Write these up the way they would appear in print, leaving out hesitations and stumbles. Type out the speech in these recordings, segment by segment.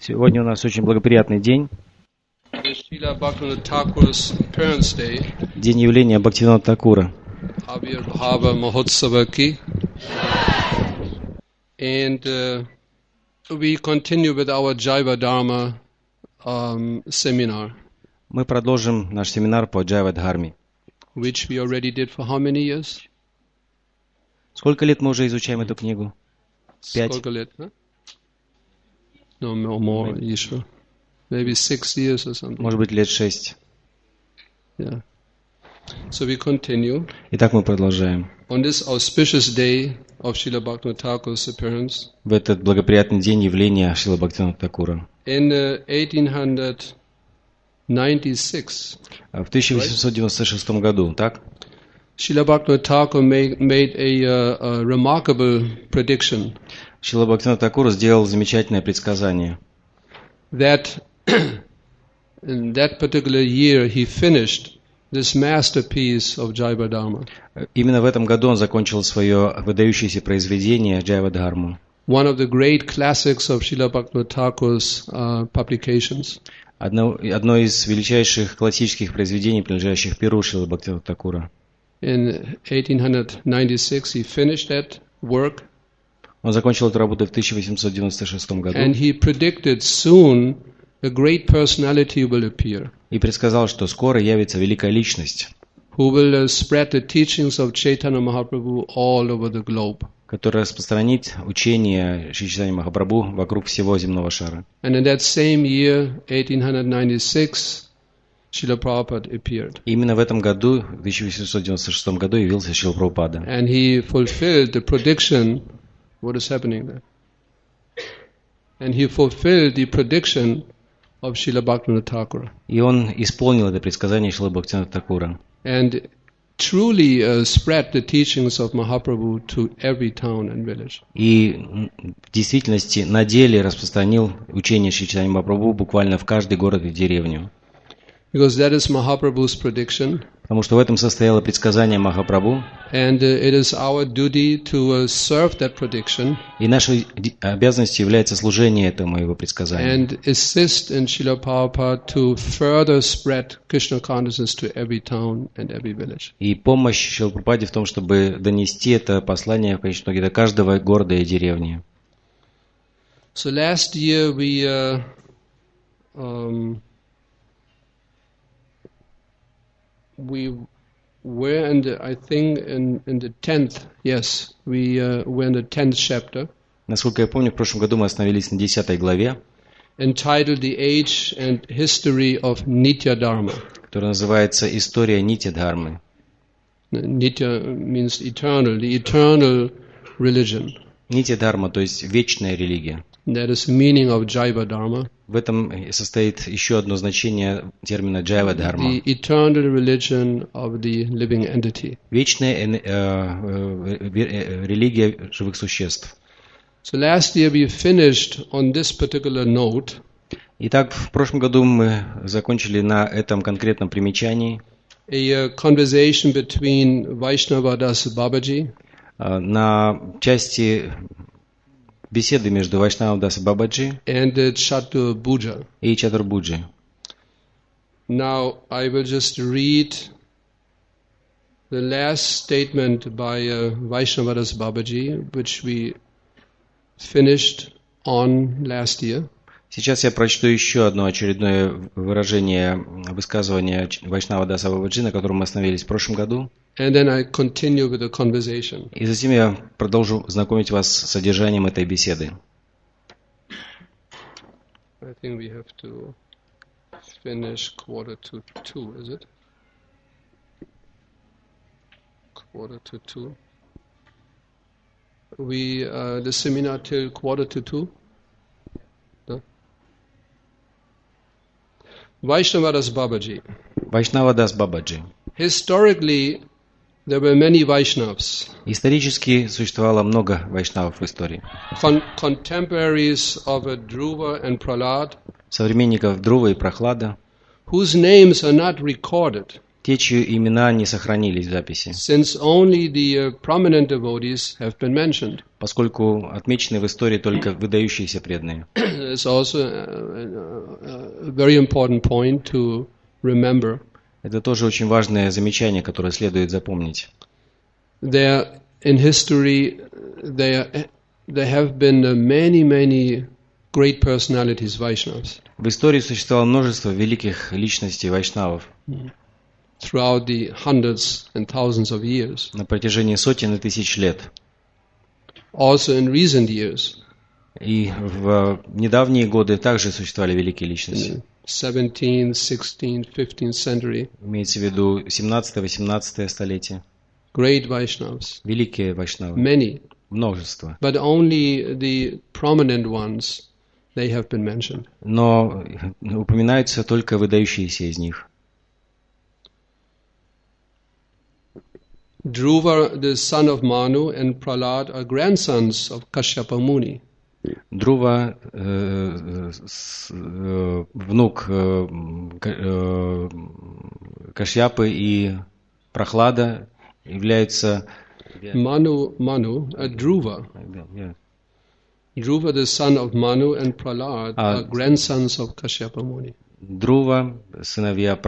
Сегодня у нас очень благоприятный день, Srila Bhaktivinoda Thakur's Parents' Day, день явления Бхактивинода Thakura. Abhirbhava Mahotsava ki. And we continue with our Jaiva Dharma seminar, Мы продолжим наш семинар по Джайва Дхарме. which we already did for how many years? Сколько лет мы уже изучаем эту книгу? 5. Сколько лет, huh? No, more, Yeshua. Maybe 6 years or something. Может быть, лет 6. Yeah. So we continue. Итак, мы продолжаем. On this auspicious day of Srila Bhaktivinoda Thakur's appearance, В этот благоприятный день явления Шрила Бхактивинода Thakura. in 1896, В 1896 году, так? Srila Bhaktivinoda Thakur made a remarkable prediction Шрила Бхактивинода Thakura сделал замечательное предсказание. that in that particular year he finished this masterpiece of Jaiva Dharma, Именно в этом году он закончил свое выдающееся произведение Джайва Дхарму. one of the great classics of Srila Bhaktivinoda Thakur's publications. Одно из величайших классических произведений, принадлежащих перу Шрилы Бхактивинода Thakura. In 1896 he finished that work, Он закончил эту работу в 1896 году and he predicted soon a great personality will appear, и предсказал, что скоро явится великая личность, who will spread the teachings of Chaitanya Mahaprabhu all over the globe. которая распространит учение Шри Чайтаньи Махапрабху вокруг всего земного шара. And in that same year, 1896, Srila Prabhupada appeared. И именно в этом году, в 1896 году, явился Шрила Прабхупада. And he fulfilled the prediction, what is happening there? And he fulfilled the prediction of Srila Bhaktivinoda Thakur. И он исполнил это предсказание Шрилы Бхактивинода Thakura. And truly spread the teachings of Mahaprabhu to every town and village. И в действительности на деле распространил учение Шри Чайтаньи Махапрабху буквально в каждый город и деревню. Because that is Mahaprabhu's prediction. Потому что в этом состояло предсказание Махапрабху. And it is our duty to serve that prediction И нашей обязанностью является служение этому его предсказанию. and assist in Srila Prabhupada to further spread Krishna consciousness to every town and every village. И помощь Шрилы Прабхупаде в том, чтобы донести это послание в конечном итоге до каждого города и деревни. So last year we were in the, I think in the 10th, yes, we were in the 10th chapter, Насколько я помню, в прошлом году мы остановились на 10 главе, entitled The Age and History of Nitya Dharma. которая называется «История Нитья Дхармы». Nitya means eternal, the eternal religion. Нитья Дхарма, то есть вечная религия. That is the meaning of Jaiva Dharma, В этом состоит еще одно значение термина Джайва Дхарма. the eternal religion of the living entity. Вечная религия живых существ. So last year we finished on this particular note, Итак, в прошлом году мы закончили на этом конкретном примечании, a conversation between Vaishnavadas Babaji на части беседы между Вайшнавадас Бабаджи and Chatur Bhuja. и Чатурбуджи. Now I will just read the last statement by Vaishnavadas Babaji, which we finished on last year. Сейчас я прочту еще одно очередное высказывание Вайшнавадаса Бабаджи, на котором мы остановились в прошлом году. And then I continue with the conversation. И затем я продолжу знакомить вас с содержанием этой беседы. I think we have to finish 1:45, is it? 1:45. We the seminar till 1:45. No? Vaishnavadas Babaji. Вайшнавадас Бабаджи. Historically, there were many Vaishnavas, Исторически существовало много вайшнавов в истории. Contemporaries of Dhruva and Prahlad, Современников Друва и Прохлада, whose names are not recorded те, чьи имена не сохранились в записи, since only the prominent devotees have been mentioned. поскольку отмечены в истории только выдающиеся преданные. It's also a very important point to remember. Это тоже очень важное замечание, которое следует запомнить. There, in history, there have been many great personalities, Vaishnavas, В истории существовало множество великих личностей вайшнавов throughout the hundreds and thousands of years. на протяжении сотен и тысяч лет. Also in recent years, И в недавние годы также существовали великие личности. 17th, 16th, 15th century, Имеется в виду 17-18 столетие. great Vaishnavas, Великие вайшнавы. many, Множество. but only the prominent ones, they have been mentioned. Но упоминаются только выдающиеся из них. Dhruva, the son of Manu, and Prahlad are grandsons of Kashyapa Muni. Друва, внук Кашьяпы и Прохлада являются... Dhruva. Dhruva, the son of Manu, and Prahlad are grandsons of Kashyapa Muni. Друва, сыновья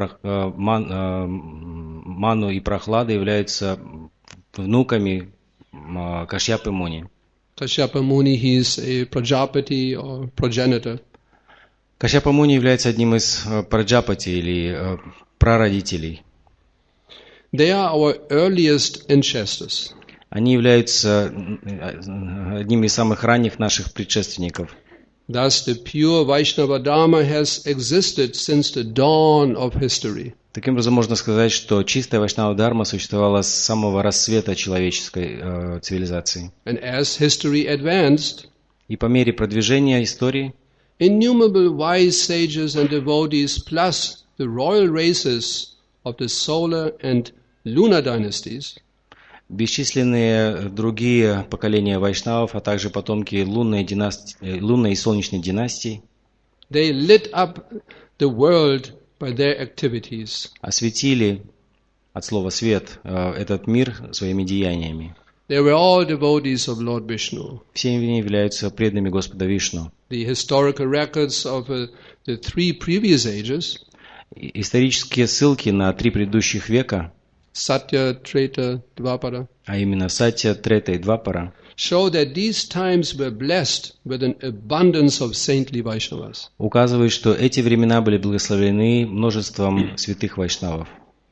Ману и Прохлада являются внуками Кашьяпы Муни. Kashyapa Muni, he is a Prajapati or progenitor. Кашьяпа Муни является одним из праджапати или прародителей. They are our earliest ancestors. Они являются одним из самых ранних наших предшественников. Thus, the pure Vaishnava Dharma has existed since the dawn of history. Таким образом, можно сказать, что чистая вайшнава дхарма существовала с самого рассвета человеческой цивилизации. And as history advanced, И по мере продвижения истории innumerable wise sages and devotees, plus the royal races of the solar and lunar dynasties, бесчисленные другие поколения вайшнавов, а также потомки лунной и солнечной династий they lit up the world by their activities. осветили, от слова «свет», этот мир своими деяниями. They were all devotees of Lord Vishnu. Все они являются преданными Господа Вишну. The historical records of the three previous ages, Исторические ссылки на 3 предыдущих века, Satya, Treta, Dvapara, а именно Сатья, Трета и Двапара, show that these times were blessed with an abundance of saintly Vaishnavas. указывают, что эти времена были благословлены множеством святых вайшнавов.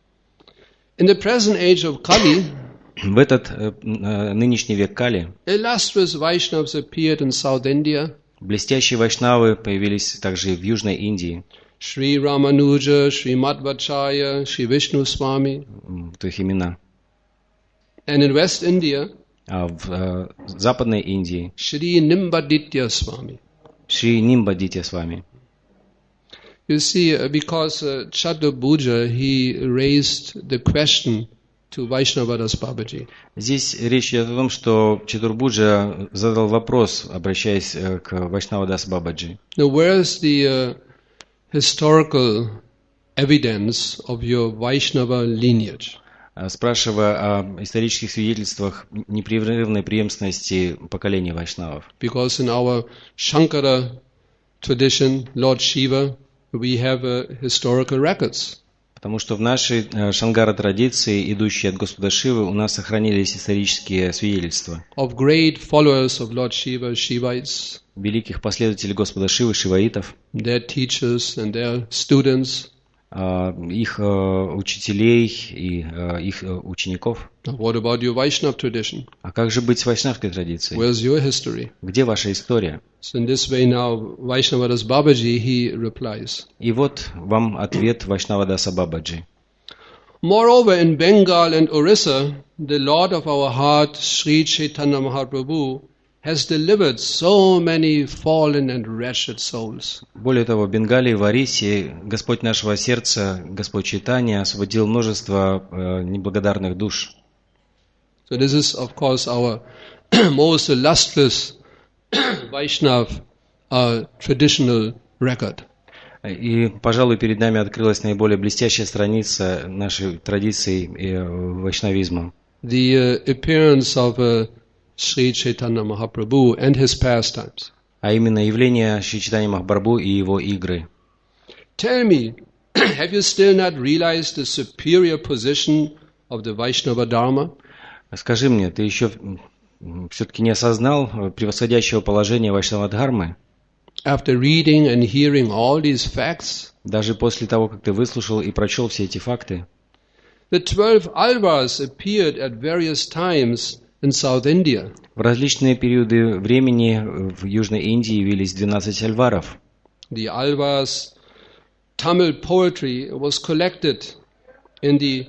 In the present age of Kali, В этот нынешний век Кали illustrious Vaishnavas appeared in South India. блестящие вайшнавы появились также в Южной Индии, Sri Ramanuja, Sri Madhvacharya, Sri Vishnu Swami. в их имена. And in West India, А в Западной Индии Sri Nimbaditya Swami. Шри Нимбадитя с вами. You see, because Chattabhuja, he raised the question to Vaishnavadas Babaji. Здесь речь идет о том, что Чатурбуджа задал вопрос, обращаясь к Вайшнавадас Бабаджи. Now, where is the historical evidence of your Vaishnava lineage? Спрашивая о исторических свидетельствах непрерывной преемственности поколений вайшнавов. Because in our Shankara tradition, Lord Shiva, we have historical records. Потому что в нашей Шангара-традиции, идущей от Господа Шивы, у нас сохранились исторические свидетельства Of great followers of Lord Shiva, Shivites, великих последователей Господа Шивы, шиваитов, their teachers and their students. их учителей и их учеников. Now, what about your Vaishnava tradition? А как же быть с вайшнавской традицией? Where's your history? Где ваша история? So in this way now, Vaishnavadas Babaji, he replies. И вот вам ответ Вайшнавадаса Бабаджи. Moreover, in Bengal and Orissa, the Lord of our heart, Sri Chaitanya Mahaprabhu, has delivered so many fallen and wretched souls. Более того, в Бенгалии и в Орисе Господь нашего сердца, Господь Чайтанья, освободил множество неблагодарных душ. So this is, of course, our most illustrious Vaishnav traditional record. И, пожалуй, перед нами открылась наиболее блестящая страница нашей традиции вайшнавизма. The appearance of Sri Chaitanya Mahaprabhu and his pastimes. А именно явление Шри Чайтаньи Махапрабху и его игры. Tell me, have you still not realized the superior position of the Vaishnava Dharma? Скажи мне, ты еще все-таки не осознал превосходящего положения Вайшнава-дхармы? After reading and hearing all these facts, Даже после того, как ты выслушал и прочел все эти факты, the 12 Alvars appeared at various times in South India. в различные периоды времени в Южной Индии явились 12 альваров. The Alvars' Tamil poetry was collected in the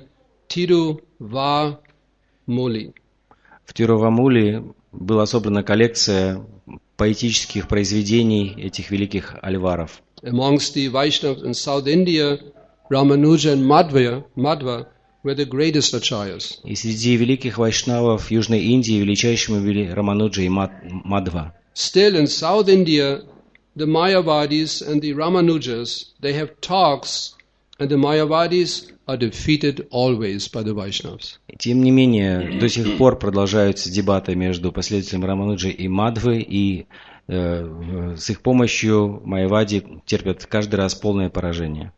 Tiruvamuli. В Тирувамули была собрана коллекция поэтических произведений этих великих альваров. Amongst the Vaishnavas in South India, Ramanuja and Madhva were the greatest acharyas. И среди великих вайшнавов Южной Индии величайшими были Рамануджа и Мадхва. Still in South India, the Mayavadis and the Ramanujas, they have talks, and the Mayavadis are defeated always by the Vaishnavas. Тем не менее, до сих пор продолжаются дебаты между последователями Рамануджи и Мадхвы, и с их помощью майявади терпят каждый раз полное поражение.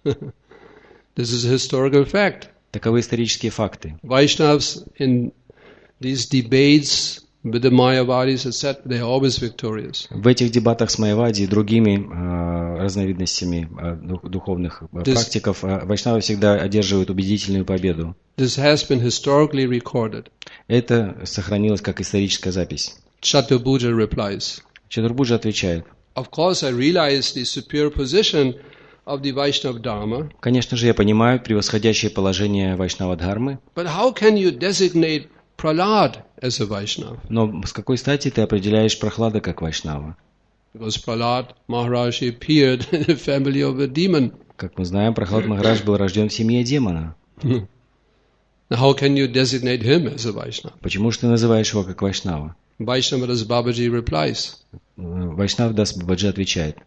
This is a historical fact. Таковы исторические факты. Vaishnavas in these debates with the Mayavadis, etc., they are always victorious. В этих дебатах с майявади и другими разновидностями духовных практиков вайшнавы всегда одерживают убедительную победу. This has been historically recorded. Это сохранилось как историческая запись. Chaturbuja replies, Чатурбуджа отвечает: of course I realize the superior position of the Vaishnava Dharma, конечно же, я понимаю превосходящее положение Вайшнава-дхармы, but how can you designate Prahlad as a Vaishnava? но с какой стати ты определяешь Прохлада как Вайшнава? Because Prahlad Maharaj appeared in the family of a demon. Как мы знаем, Прохлад Махарадж был рожден в семье демона. Now how can you designate him as a Vaishnava? Почему же ты называешь его как Вайшнава? Vaishnavadas Babaji replies, Вайшнав Дас Бабаджи отвечает: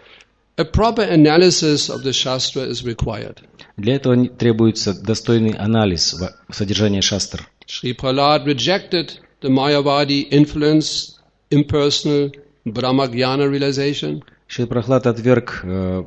a proper analysis of the Shastra is required. для этого требуется достойный анализ содержания шастр. Sri Prahlad rejected the Mayavadi influence, impersonal Brahmagyana realization. Шри Прохлад отверг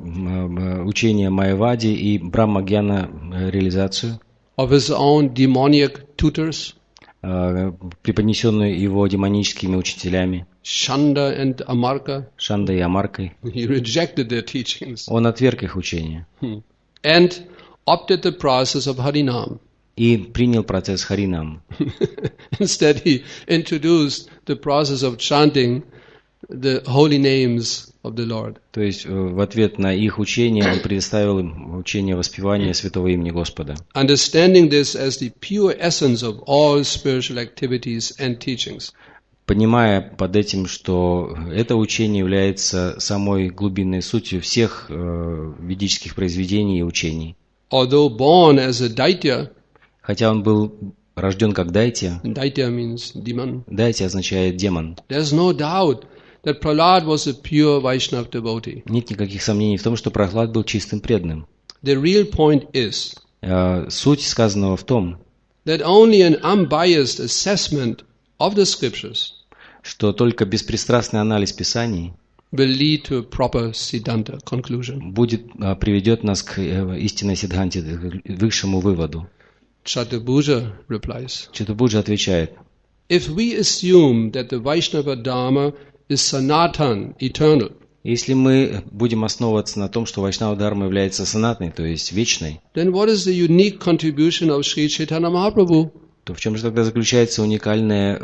учение Майявади и Брахмагьяна реализацию, of his own demoniac tutors, преподнесенную его демоническими учителями Shanda and Amarka. Шандой и Амаркой. He rejected their teachings Он отверг их учение and opted the process of Harinam. и принял процесс Харинам. Instead, he introduced the process of chanting the holy names of the Lord. То есть в ответ на их учение он предоставил им учение воспевания святого имени Господа. Understanding this as the pure essence of all spiritual activities and teachings. Понимая под этим, что это учение является самой глубинной сутью всех ведических произведений и учений. Although born as a Daitya, Хотя он был рожден как Дайтя, Daitya means demon, Дайтя означает демон. there's no doubt that Prahlad was a pure Vaishnava devotee. Нет никаких сомнений в том, что Прохлад был чистым преданным. The real point is Суть сказанного в том, that only an unbiased assessment of the scriptures что только беспристрастный анализ Писаний will lead to a proper Siddhanta conclusion. приведет нас к истинной сиддханте, к высшему выводу. Chaturbuja replies, Чатурбуджа отвечает: if we assume that the Vaishnava Dharma is sanatan, eternal, если мы будем основываться на том, что Вайшнава Дхарма является санатной, то есть вечной, then what is the unique contribution of Sri Chaitanya Mahaprabhu? то в чем же тогда заключается уникальный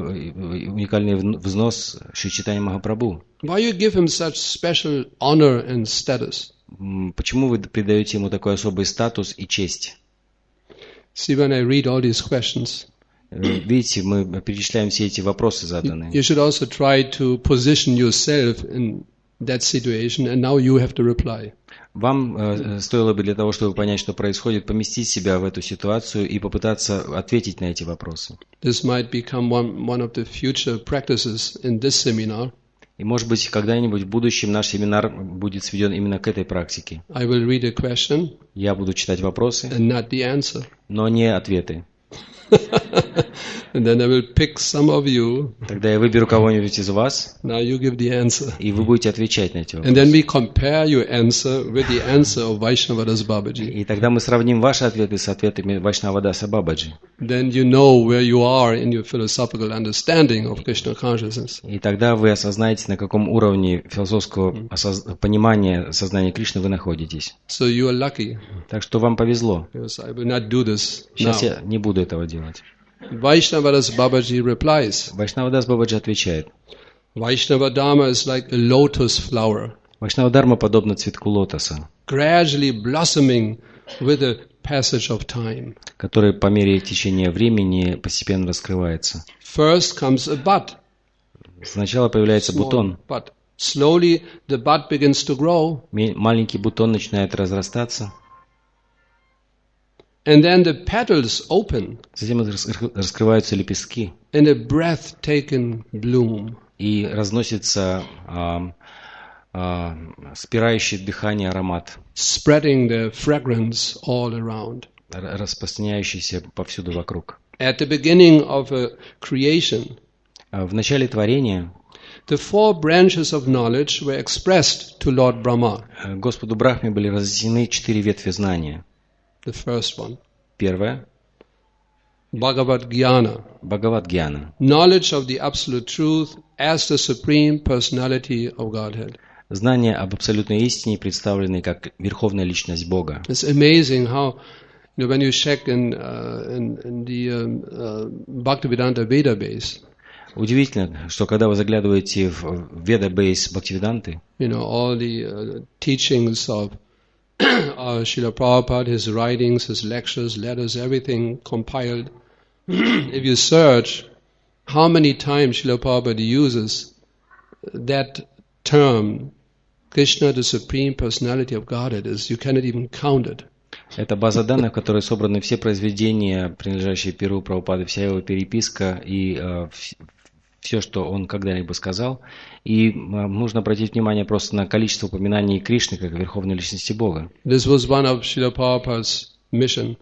взнос Шри Чайтаньи Махапрабху? Why you give him such special honor and status? Почему вы придаете ему такой особый статус и честь? See, when I read all these questions, Видите, мы перечисляем все эти вопросы заданные. you should also try to position yourself in that situation, and now you have to reply. Вам стоило бы для того, чтобы понять, что происходит, поместить себя в эту ситуацию и попытаться ответить на эти вопросы. This might become one of the future practices in this seminar. И, может быть, когда-нибудь в будущем наш семинар будет сведен именно к этой практике. I will read a question Я буду читать вопросы, and not the answer. но не ответы. And then I will pick some of you. Тогда я выберу кого-нибудь из вас, Now you give the answer. и вы будете отвечать на эти And then вопросы. we compare your answer with the answer of Vaishnavadas Babaji. И тогда мы сравним ваши ответы с ответами Вайшнавадаса Бабаджи. Then you know where you are in your philosophical understanding of Krishna consciousness. И тогда вы осознаете, на каком уровне философского понимания сознания Кришны вы находитесь. So you are lucky, Так что вам повезло. because I will not do this Сейчас now. я не буду этого делать. Vaishnavadas Babaji replies, Вайшнавадас Бабаджи отвечает. Vaishnava Dharma is like a lotus flower, Вайшнава-дарма подобна цветку лотоса, gradually blossoming with the passage of time. который по мере течения времени постепенно раскрывается. First comes a bud, Сначала появляется small бутон. bud. Slowly the bud begins to grow, Маленький бутон начинает разрастаться. and then the petals open Затем раскрываются лепестки in a breathtaking bloom. и разносится спирающий дыхание аромат, Spreading the fragrance all around. распространяющийся повсюду вокруг. At the beginning of a creation, В начале творения the four branches of knowledge were expressed to Lord Brahma. Господу Брахме были разъяснены 4 ветви знания. The first one, Первое Bhagavad Jnana, – Бхагавад-гьяна, knowledge of the absolute truth as the supreme personality of Godhead. знание об абсолютной истине, представленной как верховная личность Бога. It's amazing how, when you check in the Bhaktivedanta database, Удивительно, что когда вы заглядываете в Veda-base Бхактивиданты, all the teachings of Srila Prabhupada, his writings, his lectures, letters, everything compiled. If you search how many times Srila Prabhupada uses that term, Krishna, the Supreme Personality of Godhead, you cannot even count it. это база данных, в которой собраны все произведения, принадлежащие Перу Прабхупады, вся его переписка и все, что он когда-либо сказал. И нужно обратить внимание просто на количество упоминаний Кришны как верховной личности Бога. This was one of Srila Prabhupada's mission.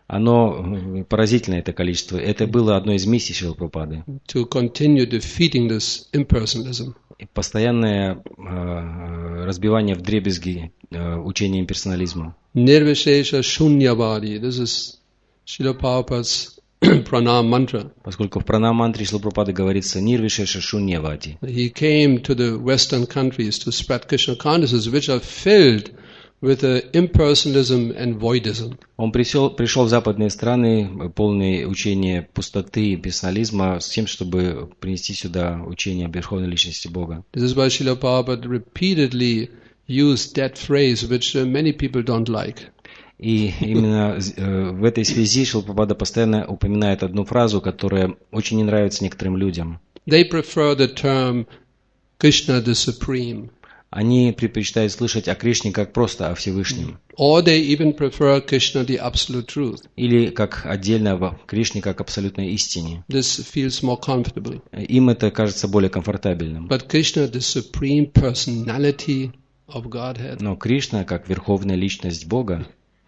Оно поразительное, это количество. Это было одной из миссий Шрилы Прабхупады. To continue defeating this impersonalism. Постоянное разбивание вдребезги учения имперсонализма. Nirvishesha Shunyavadi. This is Srila Prabhupada's pranam mantra. Поскольку в пранам-мантре Шрилы Прабхупады говорится «Нирвишеша шуньявади». He came to the Western countries to spread Krishna consciousness, which are filled with impersonalism and voidism. Он пришел в западные страны, полные учения пустоты и персонализма, с тем, чтобы принести сюда учение об верховной личности Бога. This is why Srila Prabhupada repeatedly used that phrase, which many people don't like. И именно в этой связи Шрила Прабхупада постоянно упоминает одну фразу, которая очень не нравится некоторым людям. They prefer the term Krishna the Supreme. Они предпочитают слышать о Кришне как просто о Всевышнем. Or they even prefer Krishna the Absolute Truth. Или как отдельно о Кришне как абсолютной истине. This feels more comfortable. Им это кажется более комфортабельным. But Krishna the Supreme Personality of Godhead. Но Кришна как верховная личность Бога,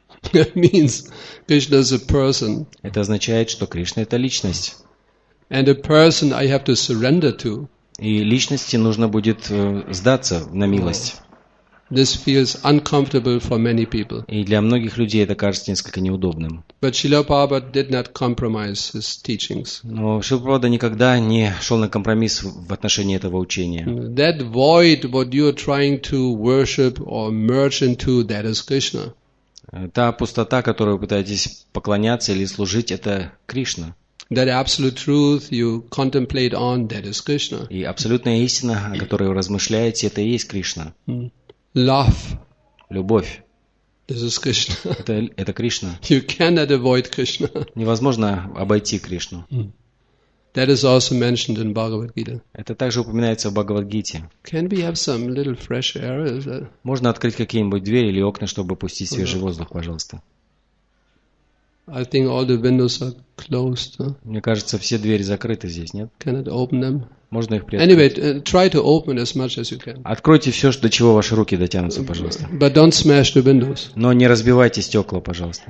means Krishna is a person. это означает, что Кришна это личность. And a person I have to surrender to. И личности нужно будет сдаться на милость. This feels uncomfortable for many people. И для многих людей это кажется несколько неудобным. But Srila Prabhupada did not compromise his teachings. Но Шрила Прабхупада никогда не шел на компромисс в отношении этого учения. That void, what you are trying to worship or merge into, that is Krishna. Та пустота, которой вы пытаетесь поклоняться или служить, это Кришна. That absolute truth you contemplate on, that is Krishna. И абсолютная истина, о которой вы размышляете, это и есть Кришна. Love, Любовь. this is Krishna. Это Кришна. You cannot avoid Krishna. Невозможно обойти Кришну. That is also mentioned in Bhagavad Gita. Это также упоминается в Бхагавад-гите. Can we have some little fresh air? Is that... Можно открыть какие-нибудь двери или окна, чтобы пустить свежий воздух, пожалуйста. I think all the windows are closed. Huh? Мне кажется, все двери закрыты здесь, нет? Can I open them? Можно их приоткрыть? Anyway, try to open as much as you can. Откройте все, до чего ваши руки дотянутся, пожалуйста. But don't smash the windows. Но не разбивайте стекла, пожалуйста.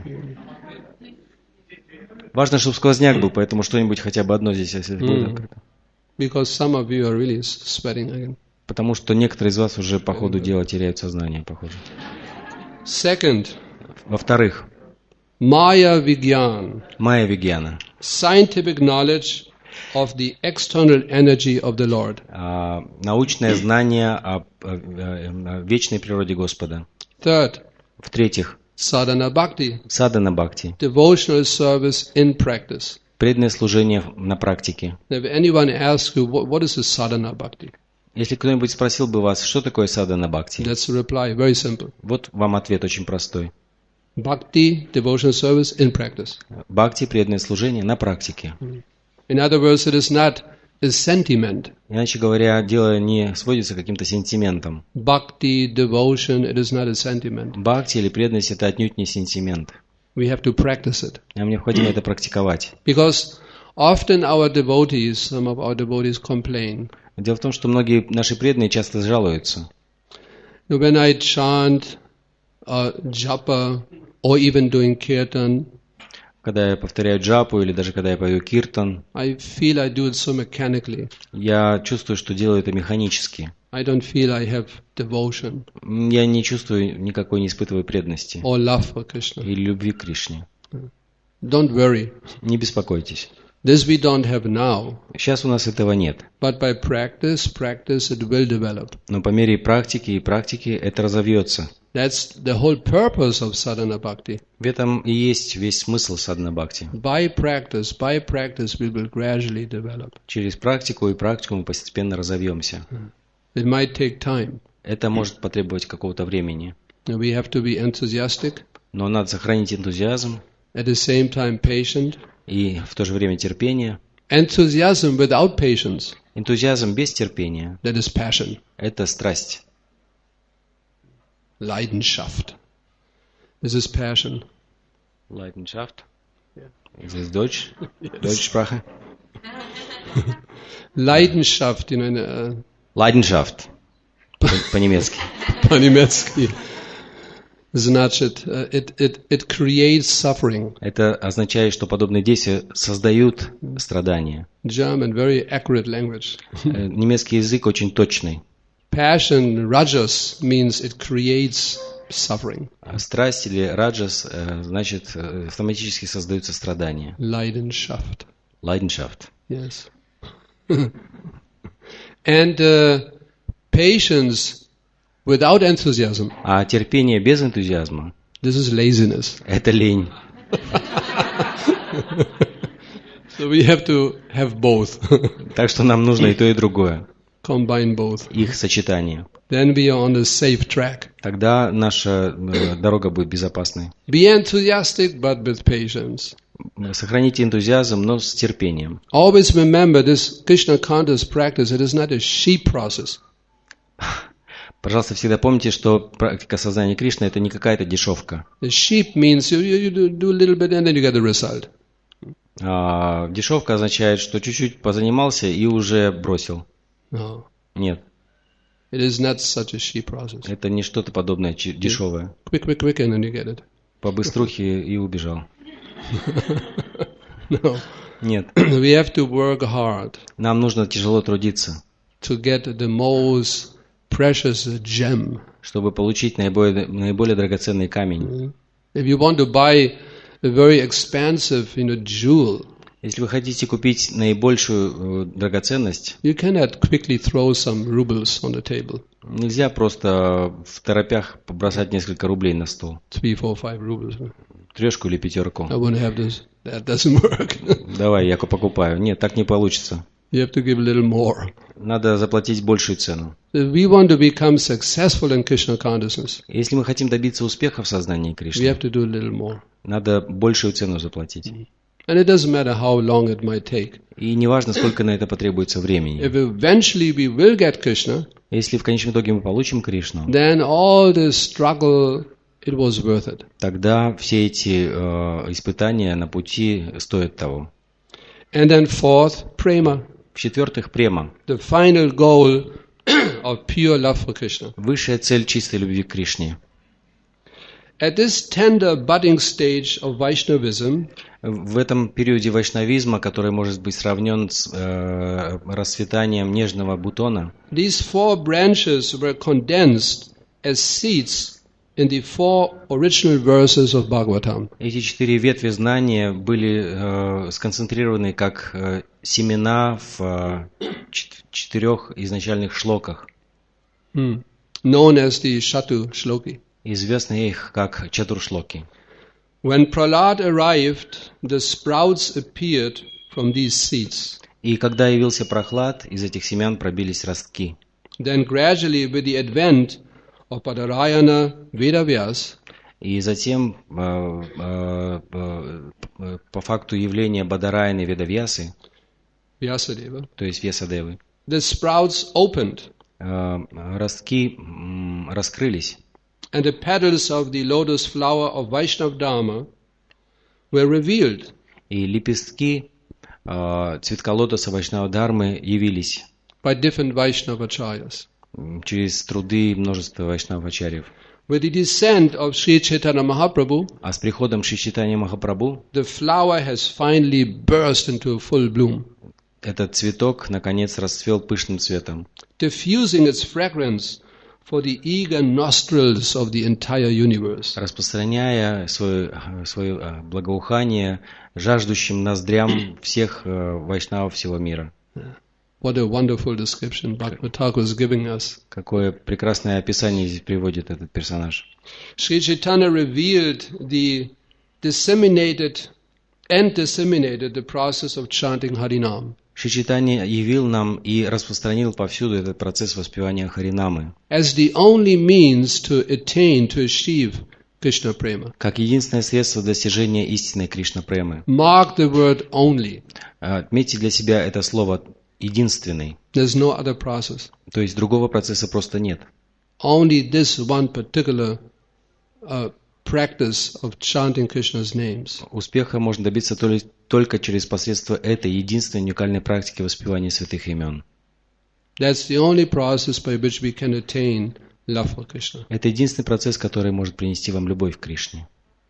Важно, чтобы сквозняк был, поэтому что-нибудь хотя бы одно здесь, если будет открыто. Because some of you are really sweating again. Потому что некоторые из вас уже по ходу дела теряют сознание, похоже. Second, Во-вторых, Maya Vigyan, Майя Вигьяна. scientific knowledge of the external energy of the Lord. Научное знание о вечной природе Господа. Third, В-третьих, Sadhana Bhakti, садхана бхакти. devotional service in practice. Преданное служение на практике. If anyone asks you, what is a Sadhana Bhakti? Если кто-нибудь спросил бы вас, что такое садхана бхакти, That's the reply, very simple. вот вам ответ очень простой. Bhakti, devotional service in practice. Бхакти – преданное служение на практике. In other words, it is not a sentiment. Иначе говоря, дело не сводится к каким-то сентиментам. Bhakti, devotion, it is not a sentiment. Бхакти или преданность – это отнюдь не сентимент. We have to practice it. Нам необходимо это практиковать. Because often our devotees, some of our devotees complain. Дело в том, что многие наши преданные часто жалуются. When I chant japa or even doing kirtan, Когда я повторяю джапу или даже когда я пою киртан, I feel I do it so mechanically. я чувствую, что делаю это механически. I don't feel I have devotion Я не чувствую никакой, не испытываю преданности or love for Krishna. или любви к Кришне. Don't worry. Не беспокойтесь. This we don't have now. Сейчас у нас этого нет. But by practice it will develop. Но по мере практики и практики это разовьется. That's the whole purpose of sadhana bhakti. В этом и есть весь смысл садхана бхакти. By practice we will gradually develop. Через практику и практику мы постепенно разовьемся. It might take time. Это может потребовать какого-то времени. We have to be enthusiastic, Но надо сохранить энтузиазм at the same time patient. и в то же время терпение. Enthusiasm without patience, Энтузиазм без терпения that is passion. – это страсть. Leidenschaft. This is passion. Leidenschaft. Ist das Deutsch? Deutschsprache? Leidenschaft, you know, Leidenschaft. По-немецки. по-немецки. Значит, it creates suffering. Это означает, что подобные действия создают страдания. German, very accurate language. Немецкий язык очень точный. Passion, rajas, means it creates suffering. Страсть или раджас, значит, автоматически создаются страдания. Leidenschaft. Leidenschaft. Yes. And patience without enthusiasm. А терпение без энтузиазма This is laziness. – это лень. So we have to have both. Так что нам нужно и то, и другое. Combine both. Их сочетание. Then we are on a safe track. Тогда наша дорога будет безопасной. Be enthusiastic, but with patience. Сохраните энтузиазм, но с терпением. Always remember this Krishna conscious practice. It is not a sheep process. Пожалуйста, всегда помните, что практика сознания Кришны – это не какая-то дешевка. The sheep means you do a little bit and then you get the result. Дешевка означает, что чуть-чуть позанимался и уже бросил. No. Нет, It is not such a sheep process. это не что-то подобное дешевое. Quick, and then you get it. По быструхе и убежал. No. Нет, We have to work hard нам нужно тяжело трудиться, to get the most precious gem. чтобы получить наиболее драгоценный камень. If you want to buy a very expensive, jewel, Если вы хотите купить наибольшую драгоценность, you cannot quickly throw some rubles on the table. нельзя просто в торопях побросать несколько рублей на стол. 3, 4, 5 rubles. Трешку или пятерку. I want to have this. That doesn't work. Давай, я покупаю. Нет, так не получится. You have to give a little more. Надо заплатить большую цену. If we want to become successful in Krishna consciousness, Если мы хотим добиться успеха в сознании we Кришны, have to do a little more. надо большую цену заплатить. And it doesn't matter how long it might take. И неважно, сколько на это потребуется времени. If eventually we will get Krishna, Если в конечном итоге мы получим Кришну, then all the struggle it was worth it. тогда все эти испытания на пути стоят того. And then fourth, prema, В-четвертых, према. the final goal of pure love for Krishna. Высшая цель чистой любви к Кришне. At this tender budding stage of Vaishnavism, В этом периоде вайшнавизма, который может быть сравнен с расцветанием нежного бутона, these four branches were condensed as seeds in the four original verses of Bhagavatam. эти 4 ветви знания были сконцентрированы как семена в 4 изначальных шлоках, Known as the Shatu Shloki. известны их как чатуршлоки. When Prahlad arrived, the sprouts appeared from these seeds. И когда явился Прохлад, из этих семян пробились ростки. Then gradually, with the advent of Padarayana Vedavyas, И затем, по факту явления Бадараяны Ведавьясы, Vyasadeva, то есть Весадевы, the sprouts opened, ростки раскрылись, and the petals of the lotus flower of Vaishnav Dharma were revealed. и лепестки цветка лотоса Вайшнава Дхармы явились By different Vaishnavacharyas. через труды множества вайшнавачарьев. With the descent of Sri Chaitanya Mahaprabhu, А с приходом Шри Чайтанья Махапрабху the flower has finally burst into a full bloom, этот цветок наконец расцвел пышным цветом, diffusing its fragrance for the eager nostrils of the entire universe. распространяя свое благоухание жаждущим ноздрям всех вайшнавов всего мира. What a wonderful description Bhakti Thakur is giving us. Какое прекрасное описание здесь приводит этот персонаж. Sri Chaitanya revealed the disseminated the process of chanting Harinam Шри Чайтанья явил нам и распространил повсюду этот процесс воспевания Харинамы, as the only means to achieve Krishna Prema. как единственное средство достижения истинной Кришна-премы. Mark the word only. Отметьте для себя это слово «единственный», There's no other process. то есть другого процесса просто нет. Only this one particular practice of chanting Krishna's names. Успеха можно добиться только через посредство этой единственной уникальной практики воспевания святых имен. That's the only process by which we can attain love for Krishna. Это единственный процесс, который может принести вам любовь к Кришне.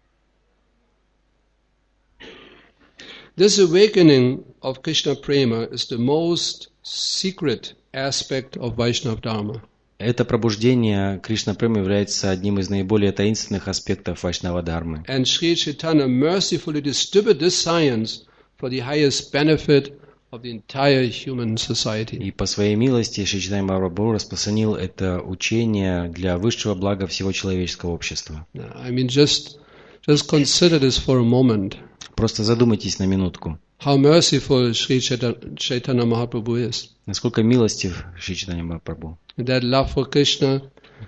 This awakening of Krishna Prema is the most secret aspect of Vaishnava Dharma. Это пробуждение Кришна-премы является одним из наиболее таинственных аспектов Вайшнава-дхармы. And Sri Chaitanya mercifully distributed this science for the highest benefit of the entire human society. И по своей милости Шри Чайтанья Махапрабху распространил это учение для высшего блага всего человеческого общества. I mean, just consider this for a moment. Просто задумайтесь на минутку. How merciful Sri Chaitanya Mahaprabhu is. Насколько милостив Шри Чайтанья Махапрабху. That love for Krishna,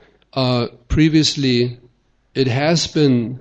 previously, it has been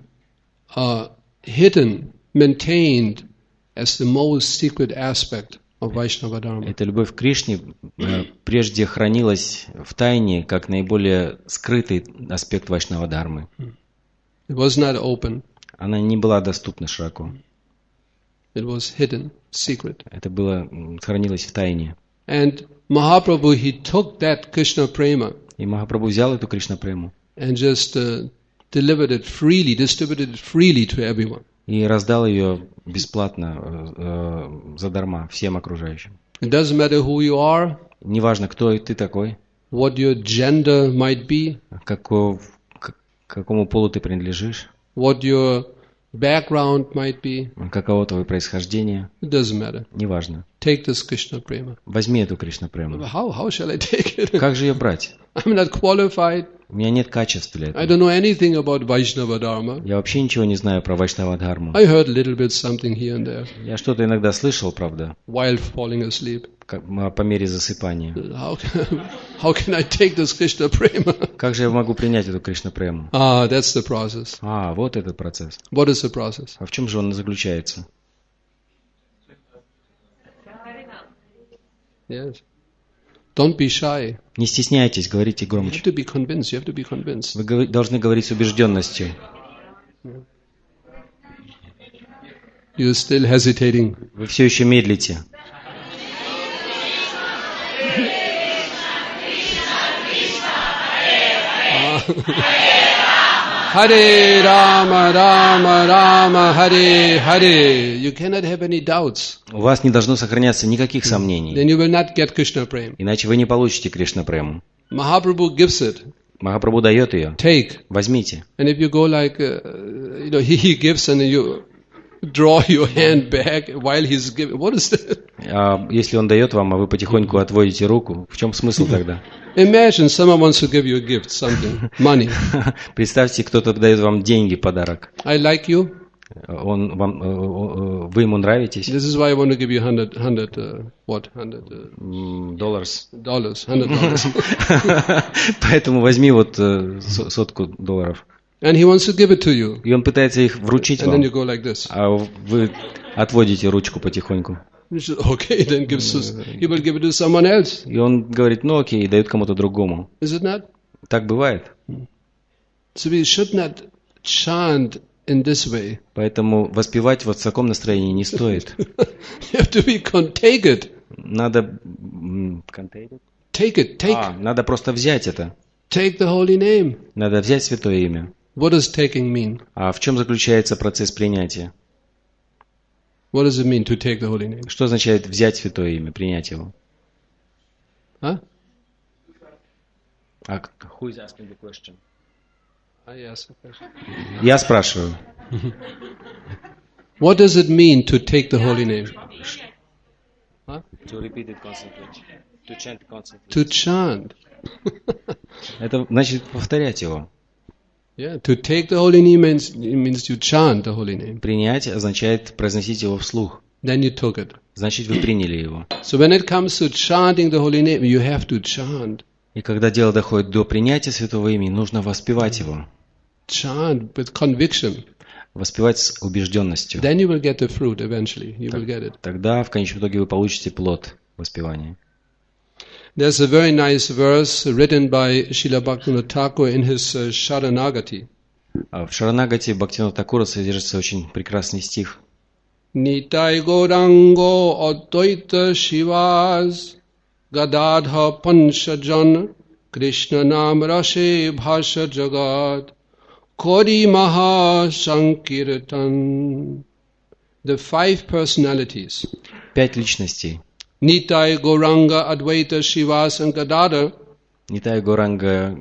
hidden, maintained as the most secret aspect of Vaishnava Dharma. Эта любовь к Кришне прежде хранилась в тайне, как наиболее скрытый аспект Вайшнава-дхармы. It was not open. Она не была доступна широко. It was hidden, secret. Это было хранилось в тайне. And Mahaprabhu, he took that Krishna Prema И Махапрабху взял эту Кришна-прему and just distributed it freely to everyone. и раздал ее бесплатно, задарма, всем окружающим. It doesn't matter who you are, Неважно, кто ты такой, what your gender might be, к какому полу ты принадлежишь, what your background might be. каково твое происхождение, It doesn't matter. неважно. Take this Krishna Prema. Возьми эту Кришна-прему. How shall I take it? Как же ее брать? I'm not qualified. У меня нет качеств для I этого. don't know anything about Vaishnava Dharma. Я вообще ничего не знаю про Вайшнава-дхарму. I heard a little bit something here and there Я что-то иногда слышал, правда, while falling asleep. по мере засыпания. How can I take this Krishna Prema? Как же я могу принять эту Кришна-прему? That's the process. Вот этот процесс. What is the process? А в чем же он заключается? Yes. Don't be shy. Не стесняйтесь, говорите You have громче. to be convinced. You have to be convinced. Вы должны говорить с убежденностью. You're still hesitating. Вы все еще медлите. Hare Rama, Rama Rama, Hare Hare. You cannot have any doubts. У вас не должно сохраняться никаких сомнений. Then you will not get Krishna Prem. Иначе вы не получите Кришна Прему. Mahaprabhu gives it. Махапрабху дает ее. Take. Возьмите. And if you go like, he gives and you draw your hand back while he's giving, what is that? А если он дает вам, а вы потихоньку отводите руку, в чем смысл тогда? Imagine someone wants to give you a gift, something, money. Представьте, кто-то дает вам деньги, подарок. I like you. Вы ему нравитесь? This is why I want to give you $100, Долларс. $100. Поэтому возьми вот $100. And he wants to give it to you. И он пытается их вручить And then вам, you go like this. а вы отводите ручку потихоньку. You should, okay, then he will give it to someone else. И он говорит, ну окей, и дает кому-то другому. Is it not? Так бывает. So we should not chant in this way. Поэтому воспевать вот в таком настроении не стоит. You have to take it. Надо... Take it. Надо просто взять это. Take the holy name. Надо взять святое имя. What does taking mean? А в чем заключается процесс принятия? What does it mean to take the holy name? Что означает взять святое имя, принять его? Huh? Who is asking the question? Yes. Я спрашиваю. What does it mean to take the holy name? Huh? To repeat it constantly. To chant constantly. To chant. Это значит повторять его. Yeah, to take the holy name means you chant the holy name. Принять означает произносить его вслух. Then you took it. Значит, вы приняли его. So when it comes to chanting the holy name, you have to chant. И когда дело доходит до принятия святого имени, нужно воспевать его. Chant with conviction. Воспевать с убежденностью. Then you will get the fruit eventually. You will get it. Тогда в конечном итоге вы получите плод воспевания. There's a very nice verse written by Srila Bhaktivinoda Thakur in his Sharanagati. В Шаранагати Бхактивинода Thakura содержится очень прекрасный стих. Nitai Gaurango Advaita Shivas Gadadha Panchajan Krishna Nam Rashe Bhasha Jagat Kori Maha Sankirtan. The 5 personalities. 5 личностей. Nitai Gauranga Advaita Shivas and Gadadha. Нитай Горанга,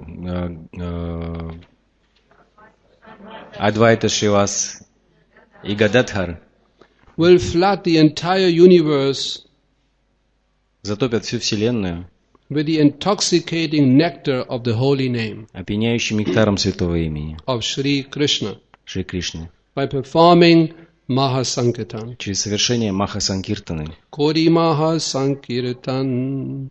Адвайта Шивас и Гададхар Will flood the entire universe затопят всю Вселенную with the intoxicating nectar of the holy name опьяняющим нектаром святого имени of Shri Krishna Шри Кришны by performing Mahasankirtan. через совершение Маха Санкиртаны. Kori Mahasankirtan.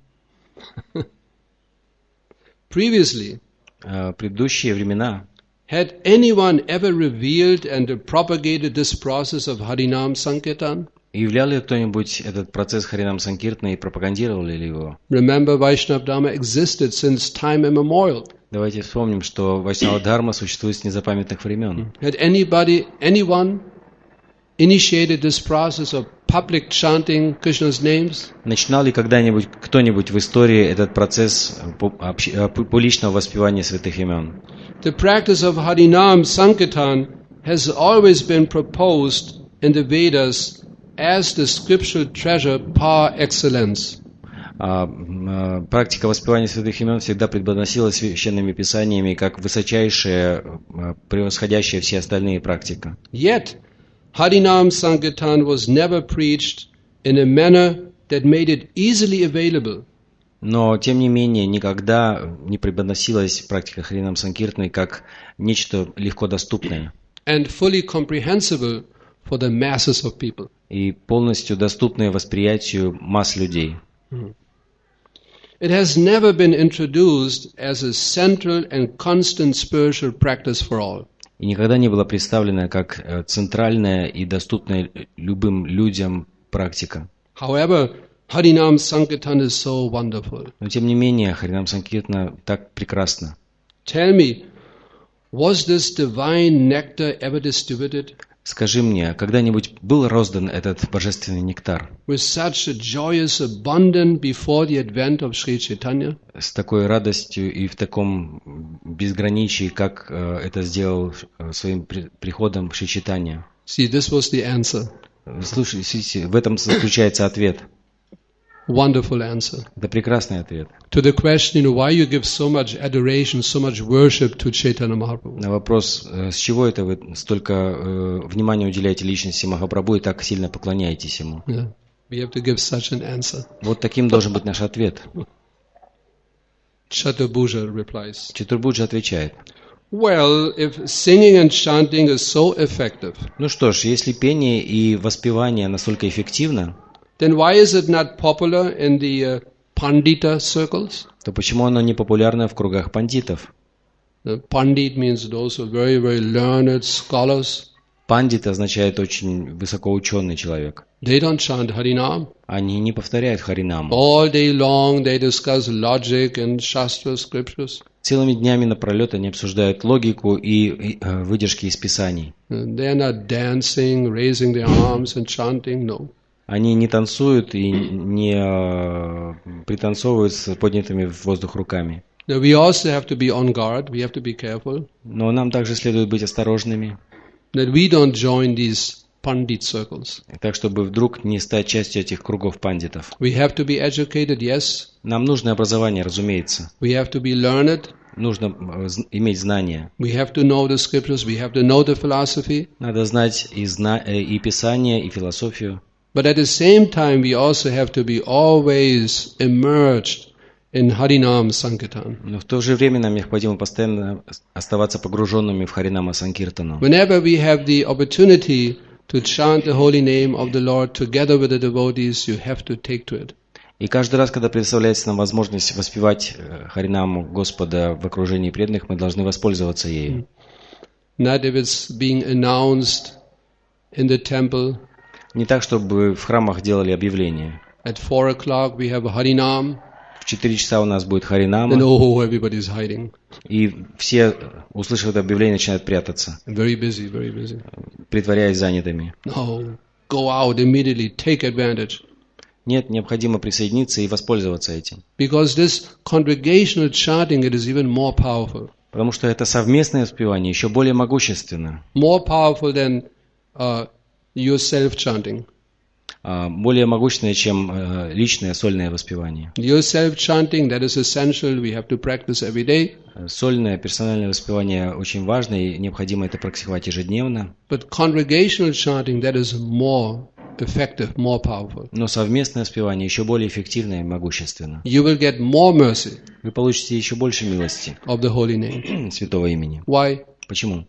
Previously, предыдущие времена had anyone ever revealed and propagated this process of Harinam Sankirtan? являл ли кто-нибудь этот процесс Харинам Санкиртана и пропагандировал ли его? Remember, Vaishnava Dharma existed since time immemorial. Давайте вспомним, что Вайшнава Дхарма существует с незапамятных времен. Had anyone initiated this process of public chanting Krishna's names? Начинал ли когда-нибудь кто-нибудь в истории этот процесс публичного воспевания святых имен? The practice of Harinam Sankirtan has always been proposed in the Vedas as the scriptural treasure par excellence. Практика воспевания святых имен всегда преподносилась священными писаниями как высочайшая, превосходящая все остальные практика. Yet, Harinam Sankirtan was never preached in a manner that made it easily available. Но, тем не менее, никогда не преподносилась практика Харинам Санкиртаны как нечто легко доступное And fully comprehensible for the masses of people. И полностью доступное восприятию масс людей. It has never been introduced as a central and constant spiritual practice for all. И никогда не была представлена как центральная и доступная любым людям практика. However, Harinam Sankirtan is so wonderful. Но тем не менее, Харинам Санкиртана так прекрасно. Tell me, was this divine nectar ever distributed Скажи мне, когда-нибудь был роздан этот божественный нектар with such a joyous abundance before the advent of Sri Chaitanya? с такой радостью и в таком безграничии, как это сделал своим приходом Шри Чайтанья? See, this was the answer. Слушайте, в этом заключается ответ. Wonderful answer. Это прекрасный ответ. To the question, why you give so much adoration, so much worship to Chaitanya Mahaprabhu? На вопрос, с чего это вы столько внимания уделяете личности Махапрабху и так сильно поклоняетесь ему? Yeah. We have to give such an answer. Вот таким должен быть наш ответ. Chaturabhuja replies, Чатурбуджа отвечает. well, if singing and chanting is so effective, Ну что ж, если пение и воспевание настолько эффективно, then why is it not popular in the Pandita circles? то почему оно не популярно в кругах пандитов? The Pandit means those who are very, very learned scholars. Пандит означает очень высокоученый человек. They don't chant Harinam. Они не повторяют Харинаму. All day long they discuss logic and Shastra scriptures. Целыми днями напролет они обсуждают логику и выдержки из Писаний. They are not dancing, raising their arms and chanting, no. Они не танцуют и не пританцовывают с поднятыми в воздух руками. Now we also have to be on guard, we have to be careful Но нам также следует быть осторожными, that we don't join these Pandit circles. так чтобы вдруг не стать частью этих кругов пандитов. We have to be educated, yes. Нам нужно образование, разумеется. We have to be learned. Нужно иметь знания. We have to know the scriptures, we have to know the philosophy. Надо знать и Писание, и философию. But at the same time, we also have to be always immersed in Harinam Sankirtan. Но в то же время нам необходимо постоянно оставаться погруженными в Харинама Санкиртану. Whenever we have the opportunity to chant the holy name of the Lord together with the devotees, you have to take to it. И каждый раз, когда представляется нам возможность воспевать Харинаму Господа в окружении преданных, мы должны воспользоваться ею. Not if it's being announced in the temple. Не так, чтобы в храмах делали объявление. At 4 o'clock we have Harinam. В 4 часа у нас будет Then Харинама, everybody's hiding. и все, услышав это объявление, начинают прятаться, Very busy, very busy. притворяясь занятыми. No, go out immediately, take advantage. Нет, необходимо присоединиться и воспользоваться этим. Because this congregational chanting, it is even more powerful. Потому что это совместное воспевание еще более могущественно, More powerful than your self-chanting. Более могущественное, чем личное сольное воспевание. Your self-chanting, that is essential, we have to practice every day. Сольное персональное воспевание очень важно, и необходимо это практиковать ежедневно. But congregational chanting, that is more effective, more powerful. Но совместное воспевание еще более эффективно и могущественно. You will get more mercy Вы получите еще больше милости of the holy name. святого имени. Why? Почему?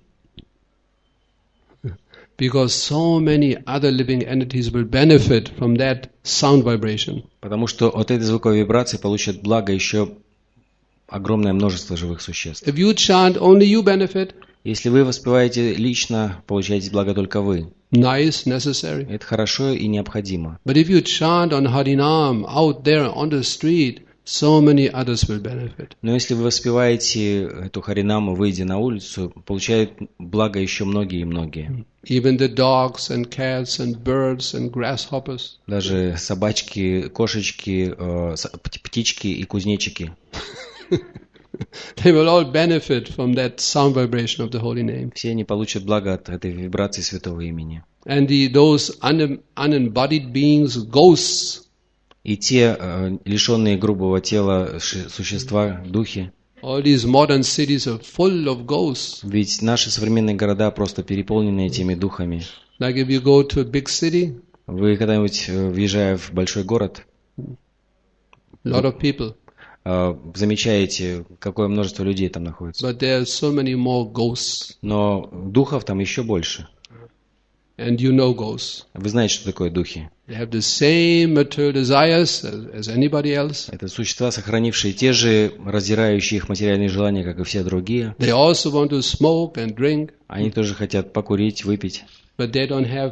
Because so many other living entities will benefit from that sound vibration. Потому что от этой звуковой вибрации получат благо еще огромное множество живых существ. If you chant, only you benefit. Если вы воспеваете лично, получаете благо только вы. Nice, necessary. Это хорошо и необходимо. But if you chant on Harinam out there on the street, so many others will benefit. Но если вы воспеваете эту Харинаму, выйдя на улицу, получают благо еще многие и многие. Even the dogs and cats and birds and grasshoppers. Даже собачки, кошечки, птички и кузнечики. They will all benefit from that sound vibration of the holy name. Все они получат благо от этой вибрации святого имени. And those unembodied beings, ghosts, И те лишенные грубого тела существа, духи, all these modern cities are full of ghosts. ведь наши современные города просто переполнены этими духами. Like if you go to a big city, Вы когда-нибудь, въезжая в большой город, a lot of people, замечаете, какое множество людей там находится. but there are so many more ghosts. Но духов там еще больше. And you know ghosts. Вы знаете, что такое духи. They have the same material desires as anybody else. Это существа, сохранившие те же раздирающие их материальные желания, как и все другие. They also want to smoke and drink, Они тоже хотят покурить, выпить. but they don't have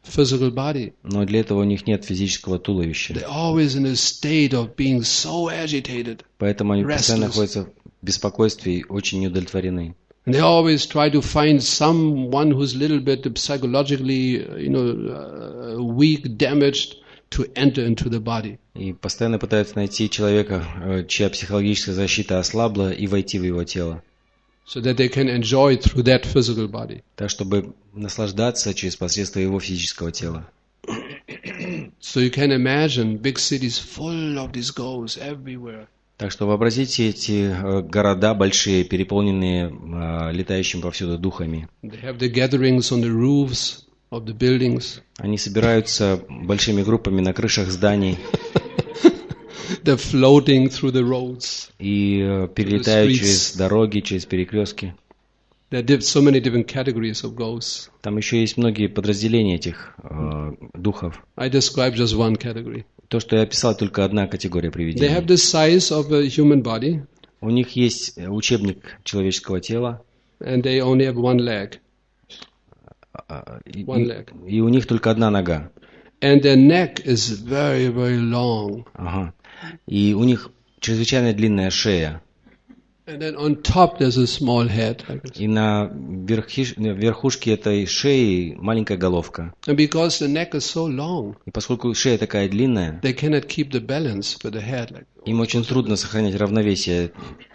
physical body. Но для этого у них нет физического туловища. They're always in a state of being so agitated. Поэтому они постоянно Restless. находятся в беспокойстве и очень неудовлетворены. And they always try to find someone who's a little bit psychologically, weak, damaged, to enter into the body. И постоянно пытаются найти человека, чья психологическая защита ослабла, и войти в его тело. So that they can enjoy through that physical body. Так, чтобы наслаждаться через посредством его физического тела. So you can imagine big cities full of these ghosts everywhere. Так что вообразите эти города большие, переполненные летающими повсюду духами. They have the gatherings on the roofs of the buildings. Они собираются большими группами на крышах зданий They're floating through the roads. и перелетают streets. через дороги, через перекрестки. There are so many different categories of ghosts. Там еще есть многие подразделения этих духов. I described just one category. То, что я описал, только одна категория They привидений. have the size of a human body, У них есть учебник человеческого тела, and they only have one leg. и, One leg. и у них только одна нога. And their neck is very, very long. Ага. И у них чрезвычайно длинная шея. And then on top there's a small head. Like this. И на верхушке этой шеи маленькая головка. And because the neck is so long, И поскольку шея такая длинная, they cannot keep the balance with the head. Like. им очень трудно сохранять равновесие.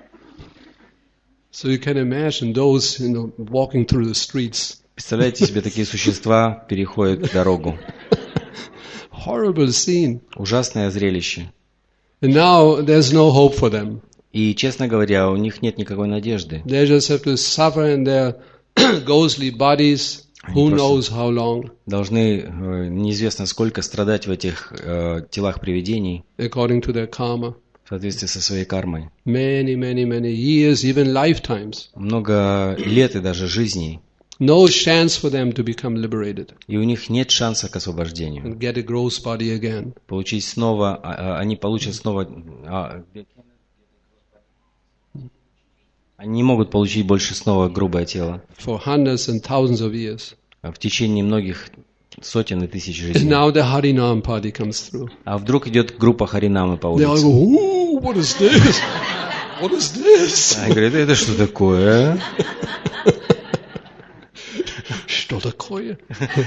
So you can imagine those, walking through the streets. Представляете себе, такие существа переходят дорогу. Horrible scene. Ужасное зрелище. And now there's no hope for them. И, честно говоря, у них нет никакой надежды. They just have to suffer in their ghostly bodies. Who просто- knows how long, Должны неизвестно сколько страдать в этих телах привидений according to their karma. в соответствии со своей кармой. Many, many, many years, even lifetimes. Много лет и даже жизней. No chance for them to become liberated И у них нет шанса к освобождению. and get a gross body again. Получить снова, они получат снова... Они не могут получить больше снова грубое тело For hundreds and thousands of years. в течение многих сотен и тысяч And жизней. now the Harinam party comes through. А вдруг идет группа Харинамы по They all улице. go, ooh, what is this? What is this? Они говорят, это что такое? Что такое?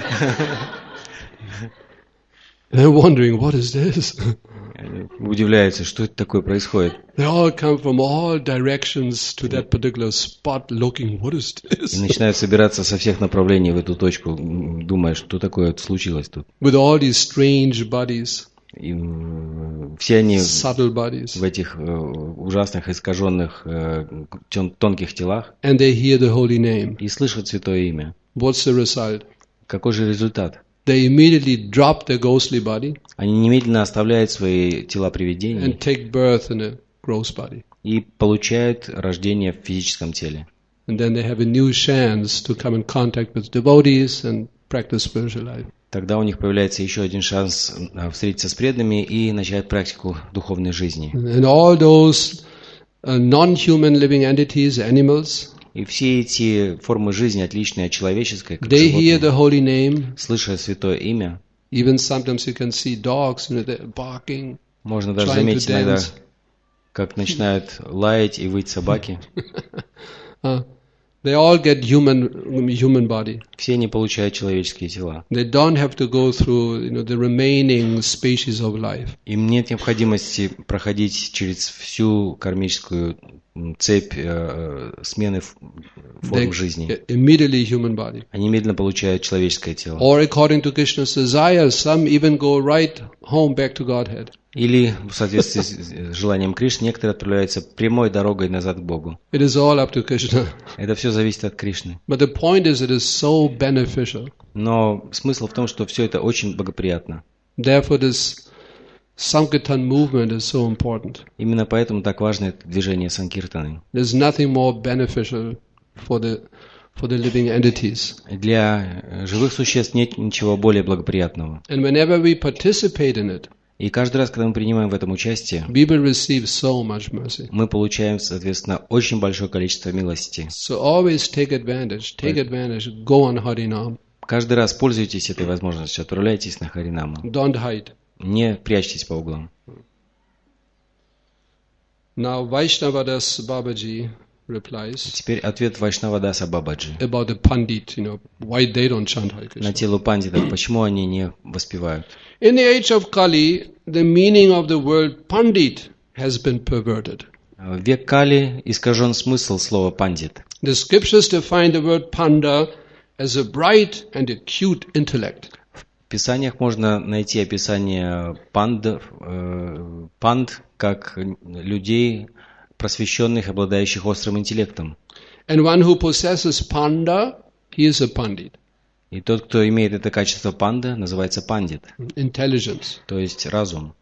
They're wondering, what is this? Они удивляются, что это такое происходит. They all come from all directions to that particular spot looking, what is И this? начинают собираться со всех направлений в эту точку, думая, что такое случилось тут. With all these strange bodies, И все они subtle bodies. в этих ужасных, искаженных, тонких телах And they hear the holy name. и слышат святое имя. What's the result? Какой же результат? They immediately drop their ghostly body Они немедленно оставляют свои тела привидений and take birth in a gross body. и получают рождение в физическом теле. And then they have a new chance to come in contact with devotees and practice spiritual life. Тогда у них появляется еще один шанс встретиться с преданными и начать практику духовной жизни. And all those non-human living entities, animals, И все эти формы жизни, отличные от человеческой, как they hear животные, the holy name. слыша святое имя, Even sometimes you can see dogs, they're barking. можно даже Trying to заметить иногда, dance. как начинают лаять и выть собаки. They all get human body. Все они получают человеческие тела. They don't have to go through, the remaining species of life. Им нет необходимости проходить через всю кармическую цепь смены They форм жизни. get immediately human body. Они медленно получают человеческое тело. Or according to Krishna's desire, some even go right home back to Godhead. Или в соответствии с желанием Кришны, некоторые отправляются прямой дорогой назад к Богу. It is all up to Krishna. Это все зависит от Кришны. But the point is, it is so beneficial. Но смысл в том, что все это очень благоприятно. Therefore, this Sankirtan movement is so important. Именно поэтому так важно это движение Санкиртаны. There's nothing more beneficial for the living entities. Для живых существ нет ничего более благоприятного. And whenever we participate in it, И каждый раз, когда мы принимаем в этом участие, we will receive so much mercy. мы получаем, соответственно, очень большое количество милости. So always take advantage, go on Harinam. Каждый раз пользуйтесь этой возможностью, отправляйтесь на Харинаму. Don't hide. Не прячьтесь по углам. Now Vaishnavadas Babaji replies Теперь ответ Вайшнавадаса Бабаджи about the Pandit, why they don't chant Hare Krishna. на телу пандитов, почему они не воспевают. In the age of Kali, the meaning of the word Pandit has been perverted. В век Кали искажен смысл слова пандит. The scriptures define the word Panda as a bright and acute intellect. В Писаниях можно найти описание панд как людей, просвещенных, обладающих острым интеллектом. And one who possesses Panda, he is a Pandit. И тот, кто имеет это качество панда, называется пандит, Intelligence. то есть разум.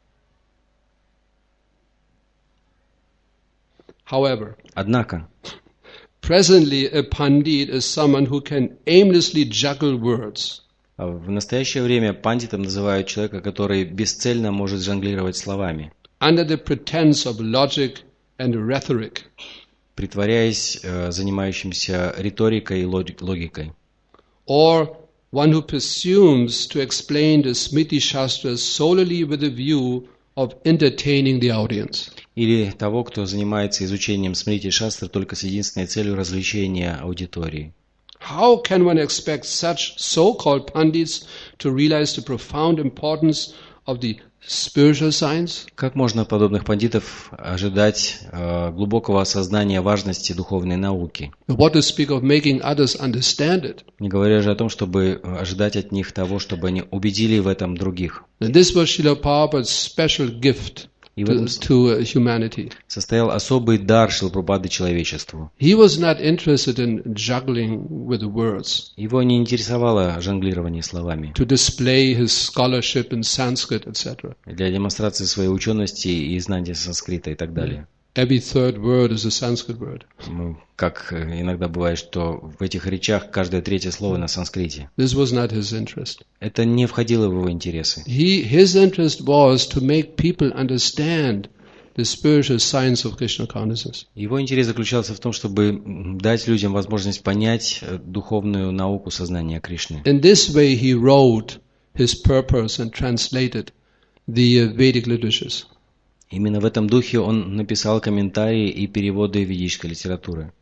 However, Однако, presently a Pandit is someone who can aimlessly juggle words. в настоящее время пандитом называют человека, который бесцельно может жонглировать словами, Under the pretense of logic and rhetoric. притворяясь занимающимся риторикой и логикой. Or one who presumes to explain the Smriti Shastras solely with a view of entertaining the audience. Или того, кто занимается изучением Смрити Шастры только с единственной целью развлечения аудитории. How can one expect such so-called Pandits to realize the profound importance of the spiritual science? Как можно от подобных пандитов ожидать глубокого осознания важности духовной науки? What to speak of making others understand it? Не говоря же о том, чтобы ожидать от них того, чтобы они убедили в этом других. And this was Srila Prabhupada's special gift И в этом to humanity. состоял особый дар Шрилы Прабхупады человечеству. He was not interested in juggling with words, Его не интересовало жонглирование словами to display his scholarship in Sanskrit, etc. для демонстрации своей учености и знания санскрита и так далее. Every third word is a Sanskrit word. Как иногда бывает, что в этих речах каждое третье слово на санскрите. This was not his interest. Это не входило в его интересы. His interest was to make people understand the spiritual science of Krishna consciousness. Его интерес заключался в том, чтобы дать людям возможность понять духовную науку сознания Кришны. In this way, he wrote his purpose and translated the Vedic literatures. Именно в этом духе он написал комментарии и переводы ведической литературы.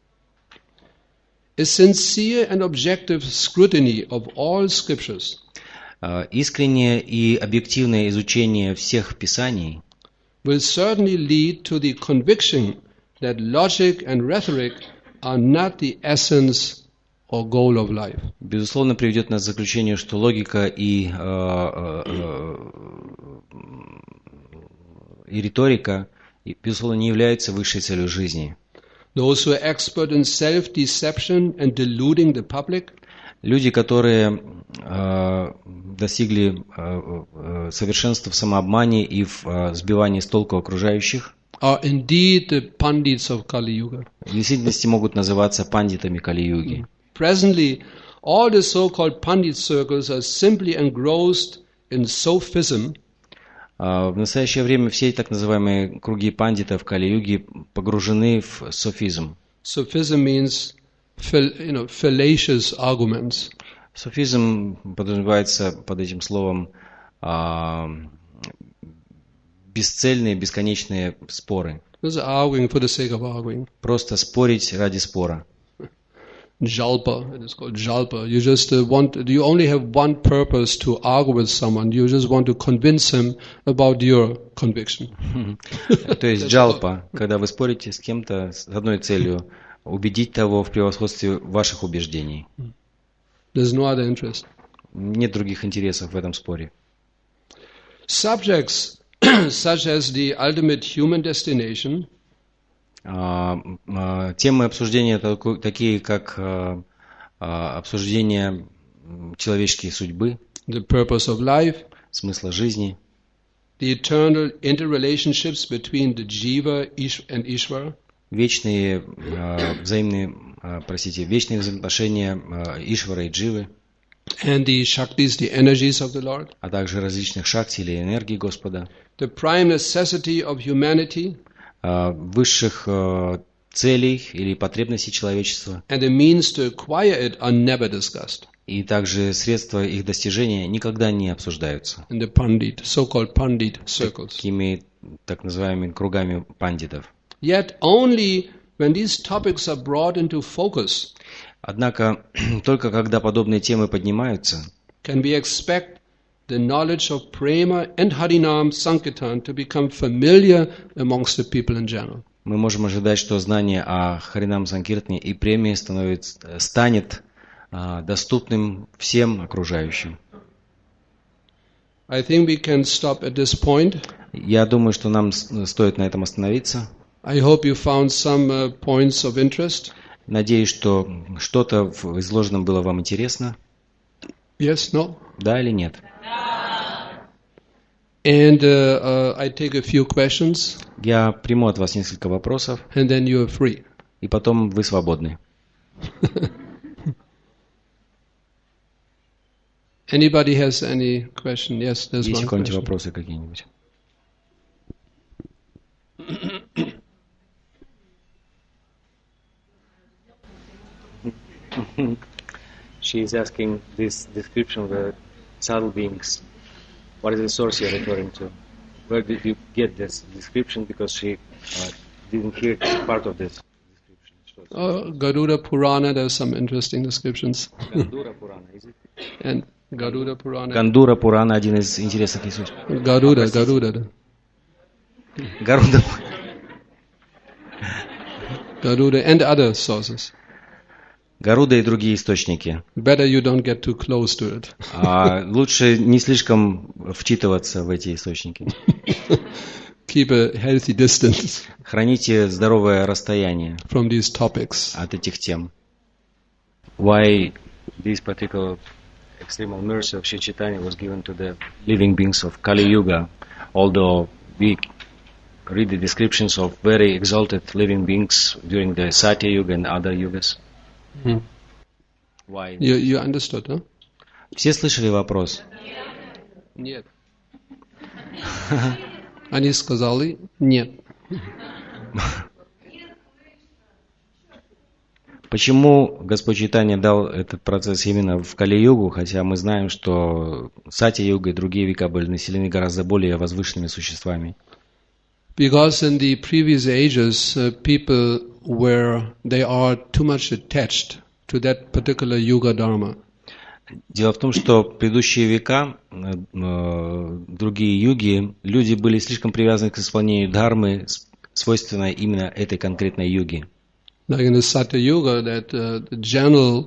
A sincere and objective scrutiny of all scriptures Искреннее и объективное изучение всех писаний will certainly lead to the conviction that logic and rhetoric are not the essence or goal of life. безусловно приведет нас к заключению, что логика и риторика, безусловно, не являются высшей целью жизни. Those who are expert in self-deception and deluding the public Люди, которые достигли совершенства в самообмане и в сбивании с толку окружающих, are indeed the Pandits of Kali Yuga. в действительности могут называться пандитами Кали-юги. Presently, all the so-called Pandit circles are simply engrossed in sophism. В настоящее время все так называемые круги пандитов Кали-юги погружены в софизм. Sophism means, fallacious arguments. Софизм подразумевается под этим словом бесцельные, бесконечные споры. This is arguing for the sake of arguing. Просто спорить ради спора. Jalpa, it is called jalpa. You just you only have one purpose to argue with someone. You just want to convince him about your conviction. То есть джалпа, когда вы спорите с кем-то с одной целью, убедить того в превосходстве ваших убеждений. There's no other interest. Нет других интересов в этом споре. Subjects such as the ultimate human destination, темы обсуждения такие, как обсуждение человеческой судьбы, the purpose of life, смысла жизни, the eternal interrelationships between the jiva and Ishvara, вечные взаимоотношения Ишвара и Дживы, and the shaktis, the energies of the Lord, а также различных шакти или энергий Господа, the prime necessity of humanity, высших целей или потребностей человечества and the means to acquire it are never discussed. И также средства их достижения никогда не обсуждаются in the Pandit, so-called Pandit circles. такими так называемыми кругами пандитов. Yet only when these topics are brought into focus Однако только когда подобные темы поднимаются, can we expect the knowledge of Prema and Harinam Sankirtan to become familiar amongst the people in general. мы можем ожидать, что знание о Харинам Санкиртане и премии станет доступным всем окружающим. I think we can stop at this point. Я думаю, что нам стоит на этом остановиться. I hope you found some points of interest. Надеюсь, что что-то в изложенном было вам интересно. Yes, no? Да или нет? And I take a few questions, Я приму от вас несколько вопросов, and then you are free. и потом вы свободны. Anybody has any question? Yes, there's Есть one у кого-нибудь question. вопросы какие-нибудь? She is asking this description of the subtle beings. What is the source you're referring to? Where did you get this description? Because she didn't hear part of this description. Garuda Purana, there's some interesting descriptions. Гандура Пурана, is it? And Garuda Purana. Гандура Пурана один из интересных источников. Garuda. Гаруда. Garuda and other sources. Гаруда и другие источники. Better you don't get too close to it. Лучше не слишком вчитываться в эти источники. Keep a healthy distance Храните здоровое расстояние from these topics. от этих тем. Why this particular extremal mercy of Sri Chaitanya was given to the living beings of Kali Yuga, although we read the descriptions of very exalted living beings during the Satya Yuga and other yugas. Why? You understood, huh? Все слышали вопрос? Нет. Они сказали нет. Почему Господь Чайтанья дал этот процесс именно в Кали-югу, хотя мы знаем, что Сатья-юга и другие века были населены гораздо более возвышенными существами? Because in the previous ages, people they are too much attached to that particular yuga dharma. Дело в том, что в предыдущие века, другие юги, люди были слишком привязаны к исполнению дхармы, свойственной именно этой конкретной юге. Like in the Satya Yuga, that the general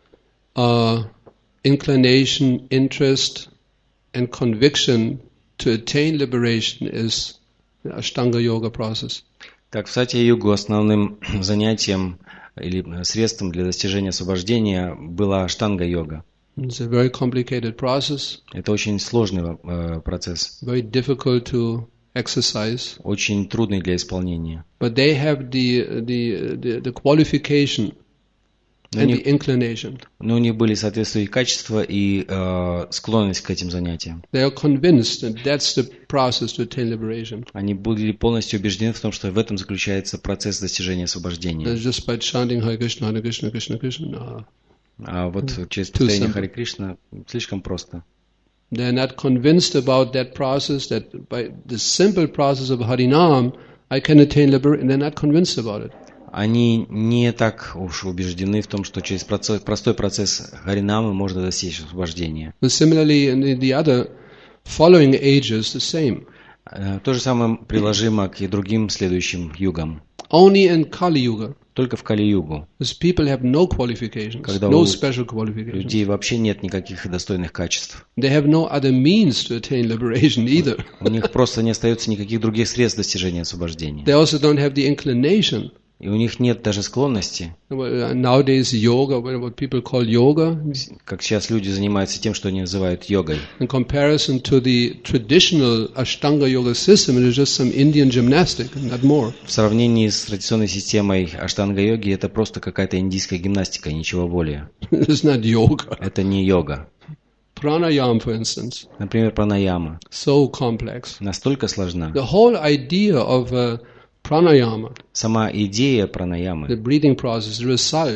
inclination, interest, and conviction to attain liberation is the Ashtanga Yoga process. Так, в Сатья-югу основным занятием или средством для достижения освобождения была аштанга-йога. It's a very complicated process, Это очень сложный процесс, very difficult to exercise, очень трудный для исполнения. but they have the qualification and the inclination. Но у них были соответствующие качества и склонность к этим занятиям. They are convinced that that's the process to attain liberation. Они были полностью убеждены в том, что в этом заключается процесс достижения освобождения. That's just by chanting Hare Krishna, Krishna, Krishna. No. А вот через повторение Харе Кришна слишком просто. They're not convinced about that process, that by the simple process of Harinam, I can attain liberation. They're not convinced about it. Они не так уж убеждены в том, что через простой процесс Харинамы можно достичь освобождения. But similarly, in the other following ages, the same. То же самое приложимо к и другим следующим югам. Only in Kali Yuga, Только в Кали-югу, because people have no qualifications, когда no у special qualifications. людей вообще нет никаких достойных качеств. They have no other means to attain liberation either. У них просто не остается никаких других средств достижения освобождения. They also don't have the inclination. И у них нет даже склонности, Nowadays, yoga, what people call yoga, как сейчас люди занимаются тем, что они называют йогой. in comparison to the traditional Ashtanga yoga system, it is just some Indian gymnastic, not more. В сравнении с традиционной системой аштанга-йоги это просто какая-то индийская гимнастика, ничего более. It is not yoga. Это не йога. Pranayama, for instance, Например, пранаяма. so complex. Настолько сложна. The whole idea of pranayama, Сама идея the пранаямы, breathing process, the result,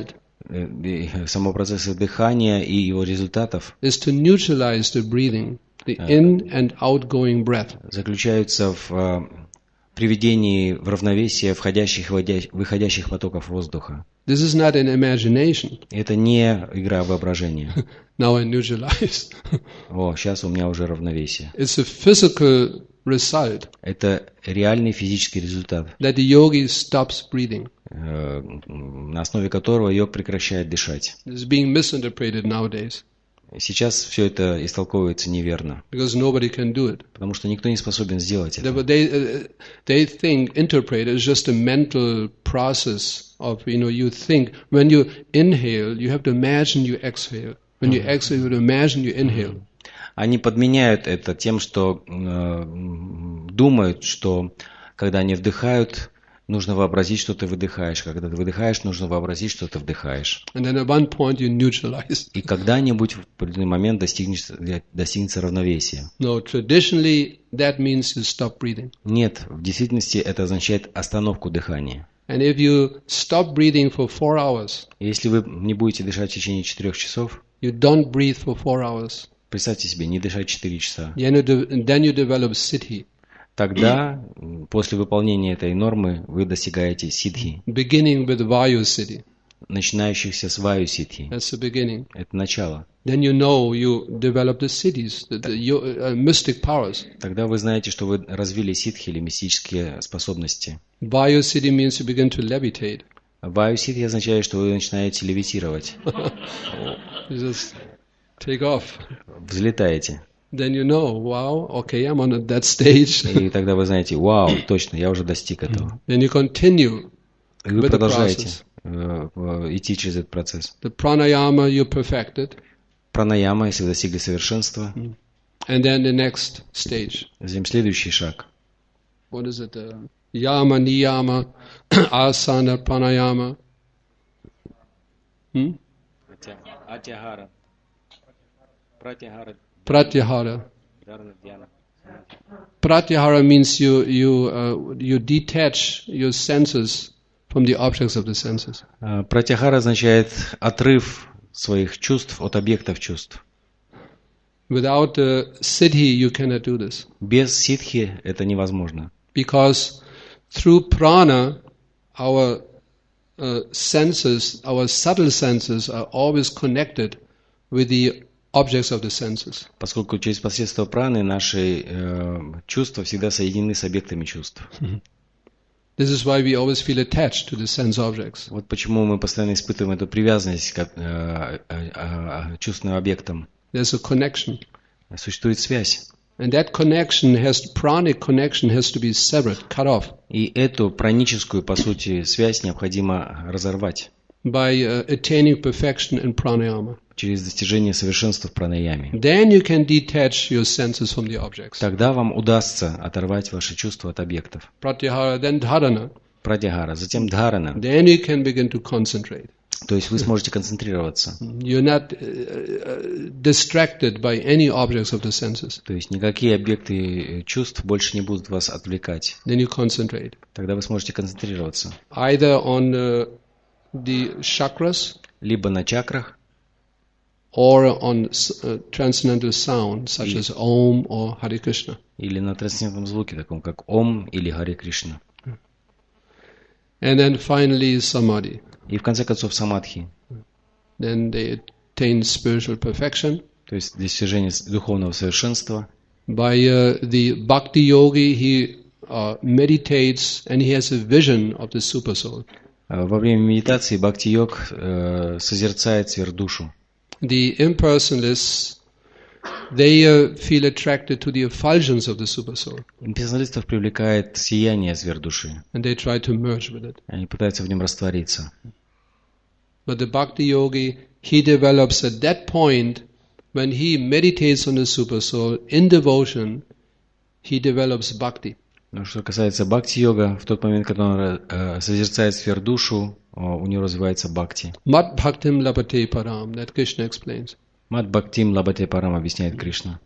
самого процесса дыхания и его результатов is to neutralize the breathing, the in and outgoing breath. заключаются в приведении в равновесие входящих и выходящих потоков воздуха. This is not an imagination. Это не игра воображения. Now I neutralize. О, сейчас у меня уже равновесие. It's a physical result Это реальный физический результат, that the yogi stops breathing. на основе которого йог прекращает дышать. It's being misinterpreted nowadays Сейчас все это истолковывается неверно, because nobody can do it. потому что никто не способен сделать это. They think interpret is just a mental process of, you think. When you inhale, you have to imagine you exhale. When you exhale, you have to imagine you inhale. Они подменяют это тем, что думают, что когда они вдыхают, нужно вообразить, что ты выдыхаешь. Когда ты выдыхаешь, нужно вообразить, что ты вдыхаешь. And then at one point you neutralize. И когда-нибудь в определенный момент достигнется равновесие. No, traditionally that means you stop breathing. Нет, в действительности это означает остановку дыхания. And if you stop breathing for 4 hours, Если вы не будете дышать в течение 4 часов, you don't breathe for 4 hours, представьте себе, не дышать 4 часа. then you develop siddhi, Тогда, после выполнения этой нормы, вы достигаете сидхи, beginning with vayu siddhi. начинающихся с ваю сидхи. That's the beginning. Это начало. Then you know you develop the siddhis, the mystic powers. Тогда вы знаете, что вы развили сидхи или мистические способности. Vayu siddhi means you begin to levitate. Ваю сидхи означает, что вы начинаете левитировать, You just take off. взлетаете. Then you know, wow, okay, I'm on that stage. И тогда вы знаете, вау, точно, я уже достиг этого. Then you continue И вы with the продолжаете process. идти через этот процесс. The pranayama you perfected, Пранаяма, если вы достигли совершенства, and then the next stage. затем следующий шаг. What is it? Yama, niyama, asana, pranayama. Атьягара. Pratyahara. Pratyahara means you detach your senses from the objects of the senses. Пратяхара означает отрыв своих чувств от объектов чувств. Without siddhi, you cannot do this. Без ситхи это невозможно. Because through prana, our senses, our subtle senses are always connected with the objects of the senses. Поскольку через посредство праны наши чувства всегда соединены с объектами чувств. This is why we always feel attached to the sense objects. Вот почему мы постоянно испытываем эту привязанность к чувственным объектам. There's a connection. Существует связь. And that pranic connection has to be severed, cut off. И эту праническую, по сути, связь необходимо разорвать. By attaining perfection in pranayama. Через достижение совершенства в пранаяме. Then you can detach your senses from the objects. Тогда вам удастся оторвать ваши чувства от объектов. Pratyahara, then dharana. Прадьягара, затем дхарана. Then you can begin to concentrate. То есть вы сможете концентрироваться. You're not distracted by any objects of the senses. То есть никакие объекты чувств больше не будут вас отвлекать. Then you concentrate. Тогда вы сможете концентрироваться. Either on the chakras, Либо на чакрах, or on transcendental sound, such as Om or Hare Krishna. или на трансцендентном звуке, таком как Ом или Харе Кришна. And then finally Samadhi. И в конце концов самадхи. Then they attain spiritual perfection. То есть достижение духовного совершенства. By the Bhakti Yogi, he meditates and he has a vision of the Super Soul. Во время медитации бхакти-йог созерцает сверхдушу. The impersonalists, they feel attracted to the effulgence of the Super Soul. Имперсоналистов привлекает сияние сверхдуши. And they try to merge with it. Они пытаются в нем раствориться. But the Bhakti Yogi, he develops at that point, when he meditates on the Super Soul in devotion, he develops bhakti. Но что касается бхакти-йога, в тот момент, когда он созерцает сверхдушу, у него развивается бхакти. Mat bhaktim labate param, that Krishna explains. Мат бхактим лабате парам, объясняет Кришна.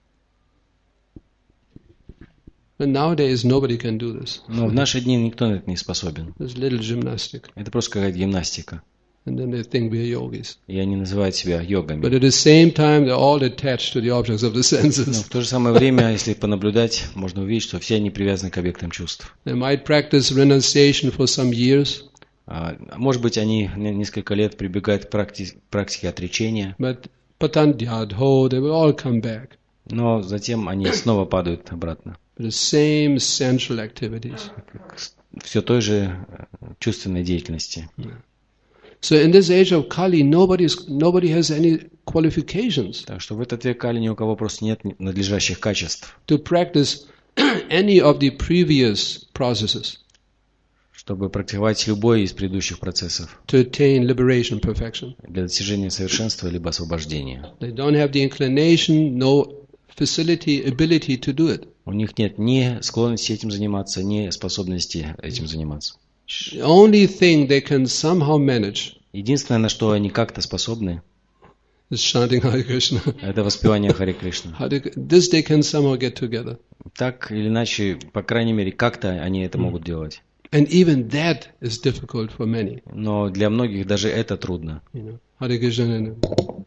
But nowadays nobody can do this. Но в наши дни никто на это не способен. It's little gymnastic. Это просто какая-то гимнастика. and then they think we are yogis. И они называют себя йогами. But at the same time, they're all attached to the objects of the Но senses. в то же самое время, если понаблюдать, можно увидеть, что все они привязаны к объектам чувств. They might practice renunciation for some years, Может быть, они несколько лет прибегают к практике отречения, but patandyadho, they will all come back. но затем они снова падают обратно. The same sensual activities. Все той же чувственной деятельности. So in this age of Kali, nobody has any qualifications Так что в этот век Кали ни у кого просто нет надлежащих качеств, to practice any of the previous processes чтобы практиковать любой из предыдущих процессов to attain liberation, perfection. для достижения совершенства либо освобождения. They don't have the inclination, no facility, ability to do it. У них нет ни склонности этим заниматься, ни способности этим заниматься. The only thing they can somehow manage Единственное, на что они как-то способны, is chanting Hare Krishna. это воспевание Харе Кришны. This they can somehow get together. Так или иначе, по крайней мере, как-то они это могут делать. And even that is difficult for many. Но для многих даже это трудно. You know, Hare Krishna and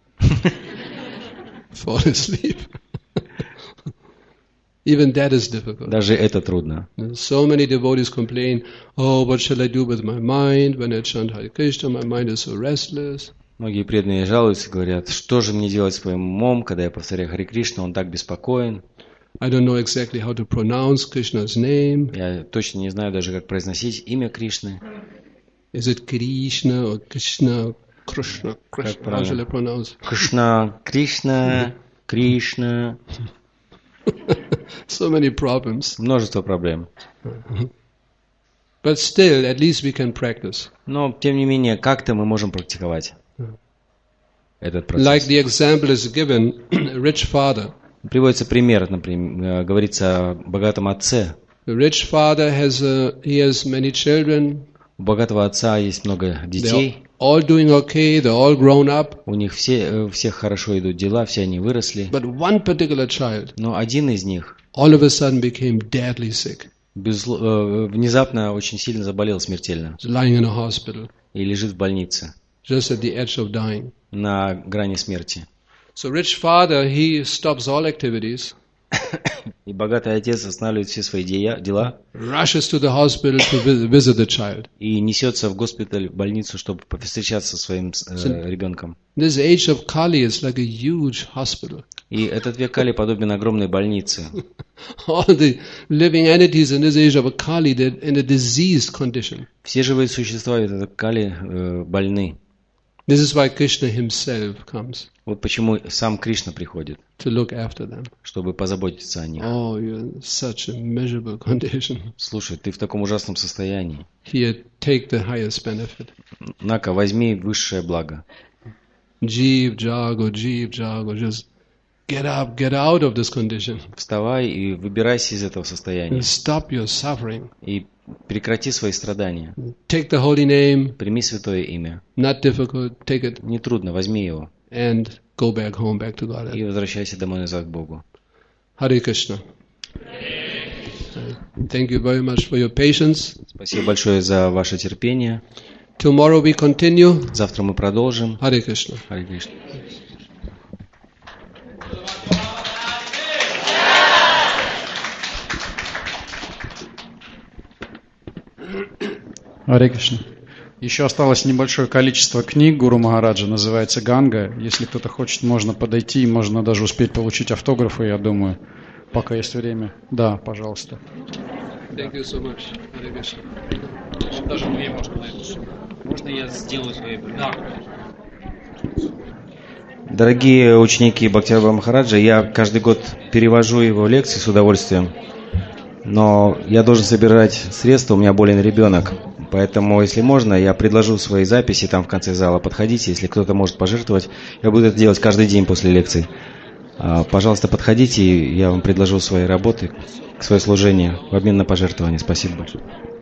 fall asleep. Even that is difficult. Даже это трудно. So many devotees complain, oh, what shall I do with my mind? When I chant Hare Krishna, my mind is so restless. Многие преданные жалуются, говорят, что же мне делать с своим умом, когда я повторяю Харе Кришна, он так беспокоен. I don't know exactly how to pronounce Krishna's name. Я точно не знаю даже, как произносить имя Кришны. Is it Krishna or Krishna? Krishna. How shall I pronounce? Кришна, Кришна, Кришна. So many problems. Множество проблем. But still, at least we can practice. Но, тем не менее, как-то мы можем практиковать этот Like процесс. the example is given, a rich father. Приводится пример, например, говорится о богатом отце. The rich father has many children. У богатого отца есть много детей. They're all doing okay. They're all grown up. У них всех хорошо идут дела, все они выросли. But one particular child, Но один из них all of a sudden became deadly sick. Внезапно очень сильно заболел смертельно He's lying in a hospital, и лежит в больнице just at the edge of dying. на грани смерти. So rich father, he stops all activities, И богатый отец останавливает все свои дела rushes to the hospital to visit the child. и несется в госпиталь, в больницу, чтобы повстречаться со своим ребенком. This age of Kali is like a huge hospital. И этот век Кали подобен огромной больнице. All the living entities in this age of Kali, they're in a diseased condition. Все живые существа в этот Кали больны. This is why Krishna himself comes Вот почему сам Кришна приходит, to look after them. чтобы позаботиться о них. Oh, you're in such a miserable condition. Слушай, ты в таком ужасном состоянии. Here, take the highest benefit. На-ка, возьми высшее благо. Jeev, jago, just get up, get out of this condition. Вставай и выбирайся из этого состояния. And stop your suffering. И прекрати свои страдания. Take the holy name, Прими святое имя. not difficult, take it, Нетрудно, возьми его. and go back home, back to И Godhead. возвращайся домой назад к Богу. Hare Krishna. Thank you very much for your patience. Спасибо большое за ваше терпение. Tomorrow we continue. Завтра мы продолжим. Hare Krishna. Харе Кришна. Харе Кришна. Еще осталось небольшое количество книг Гуру Махараджа, называется «Ганга». Если кто-то хочет, можно подойти, можно даже успеть получить автографы, я думаю, пока есть время. Да, пожалуйста. Thank you so much. Hare Krishna. Даже две можно найти. Можно я сделаю свои Дорогие ученики Бхактивинода Махараджа, я каждый год перевожу его лекции с удовольствием, но я должен собирать средства, у меня болен ребенок. Поэтому, если можно, я предложу свои записи там в конце зала. Подходите, если кто-то может пожертвовать. Я буду это делать каждый день после лекций. Пожалуйста, подходите, и я вам предложу свои работы, свое служение в обмен на пожертвование. Спасибо большое.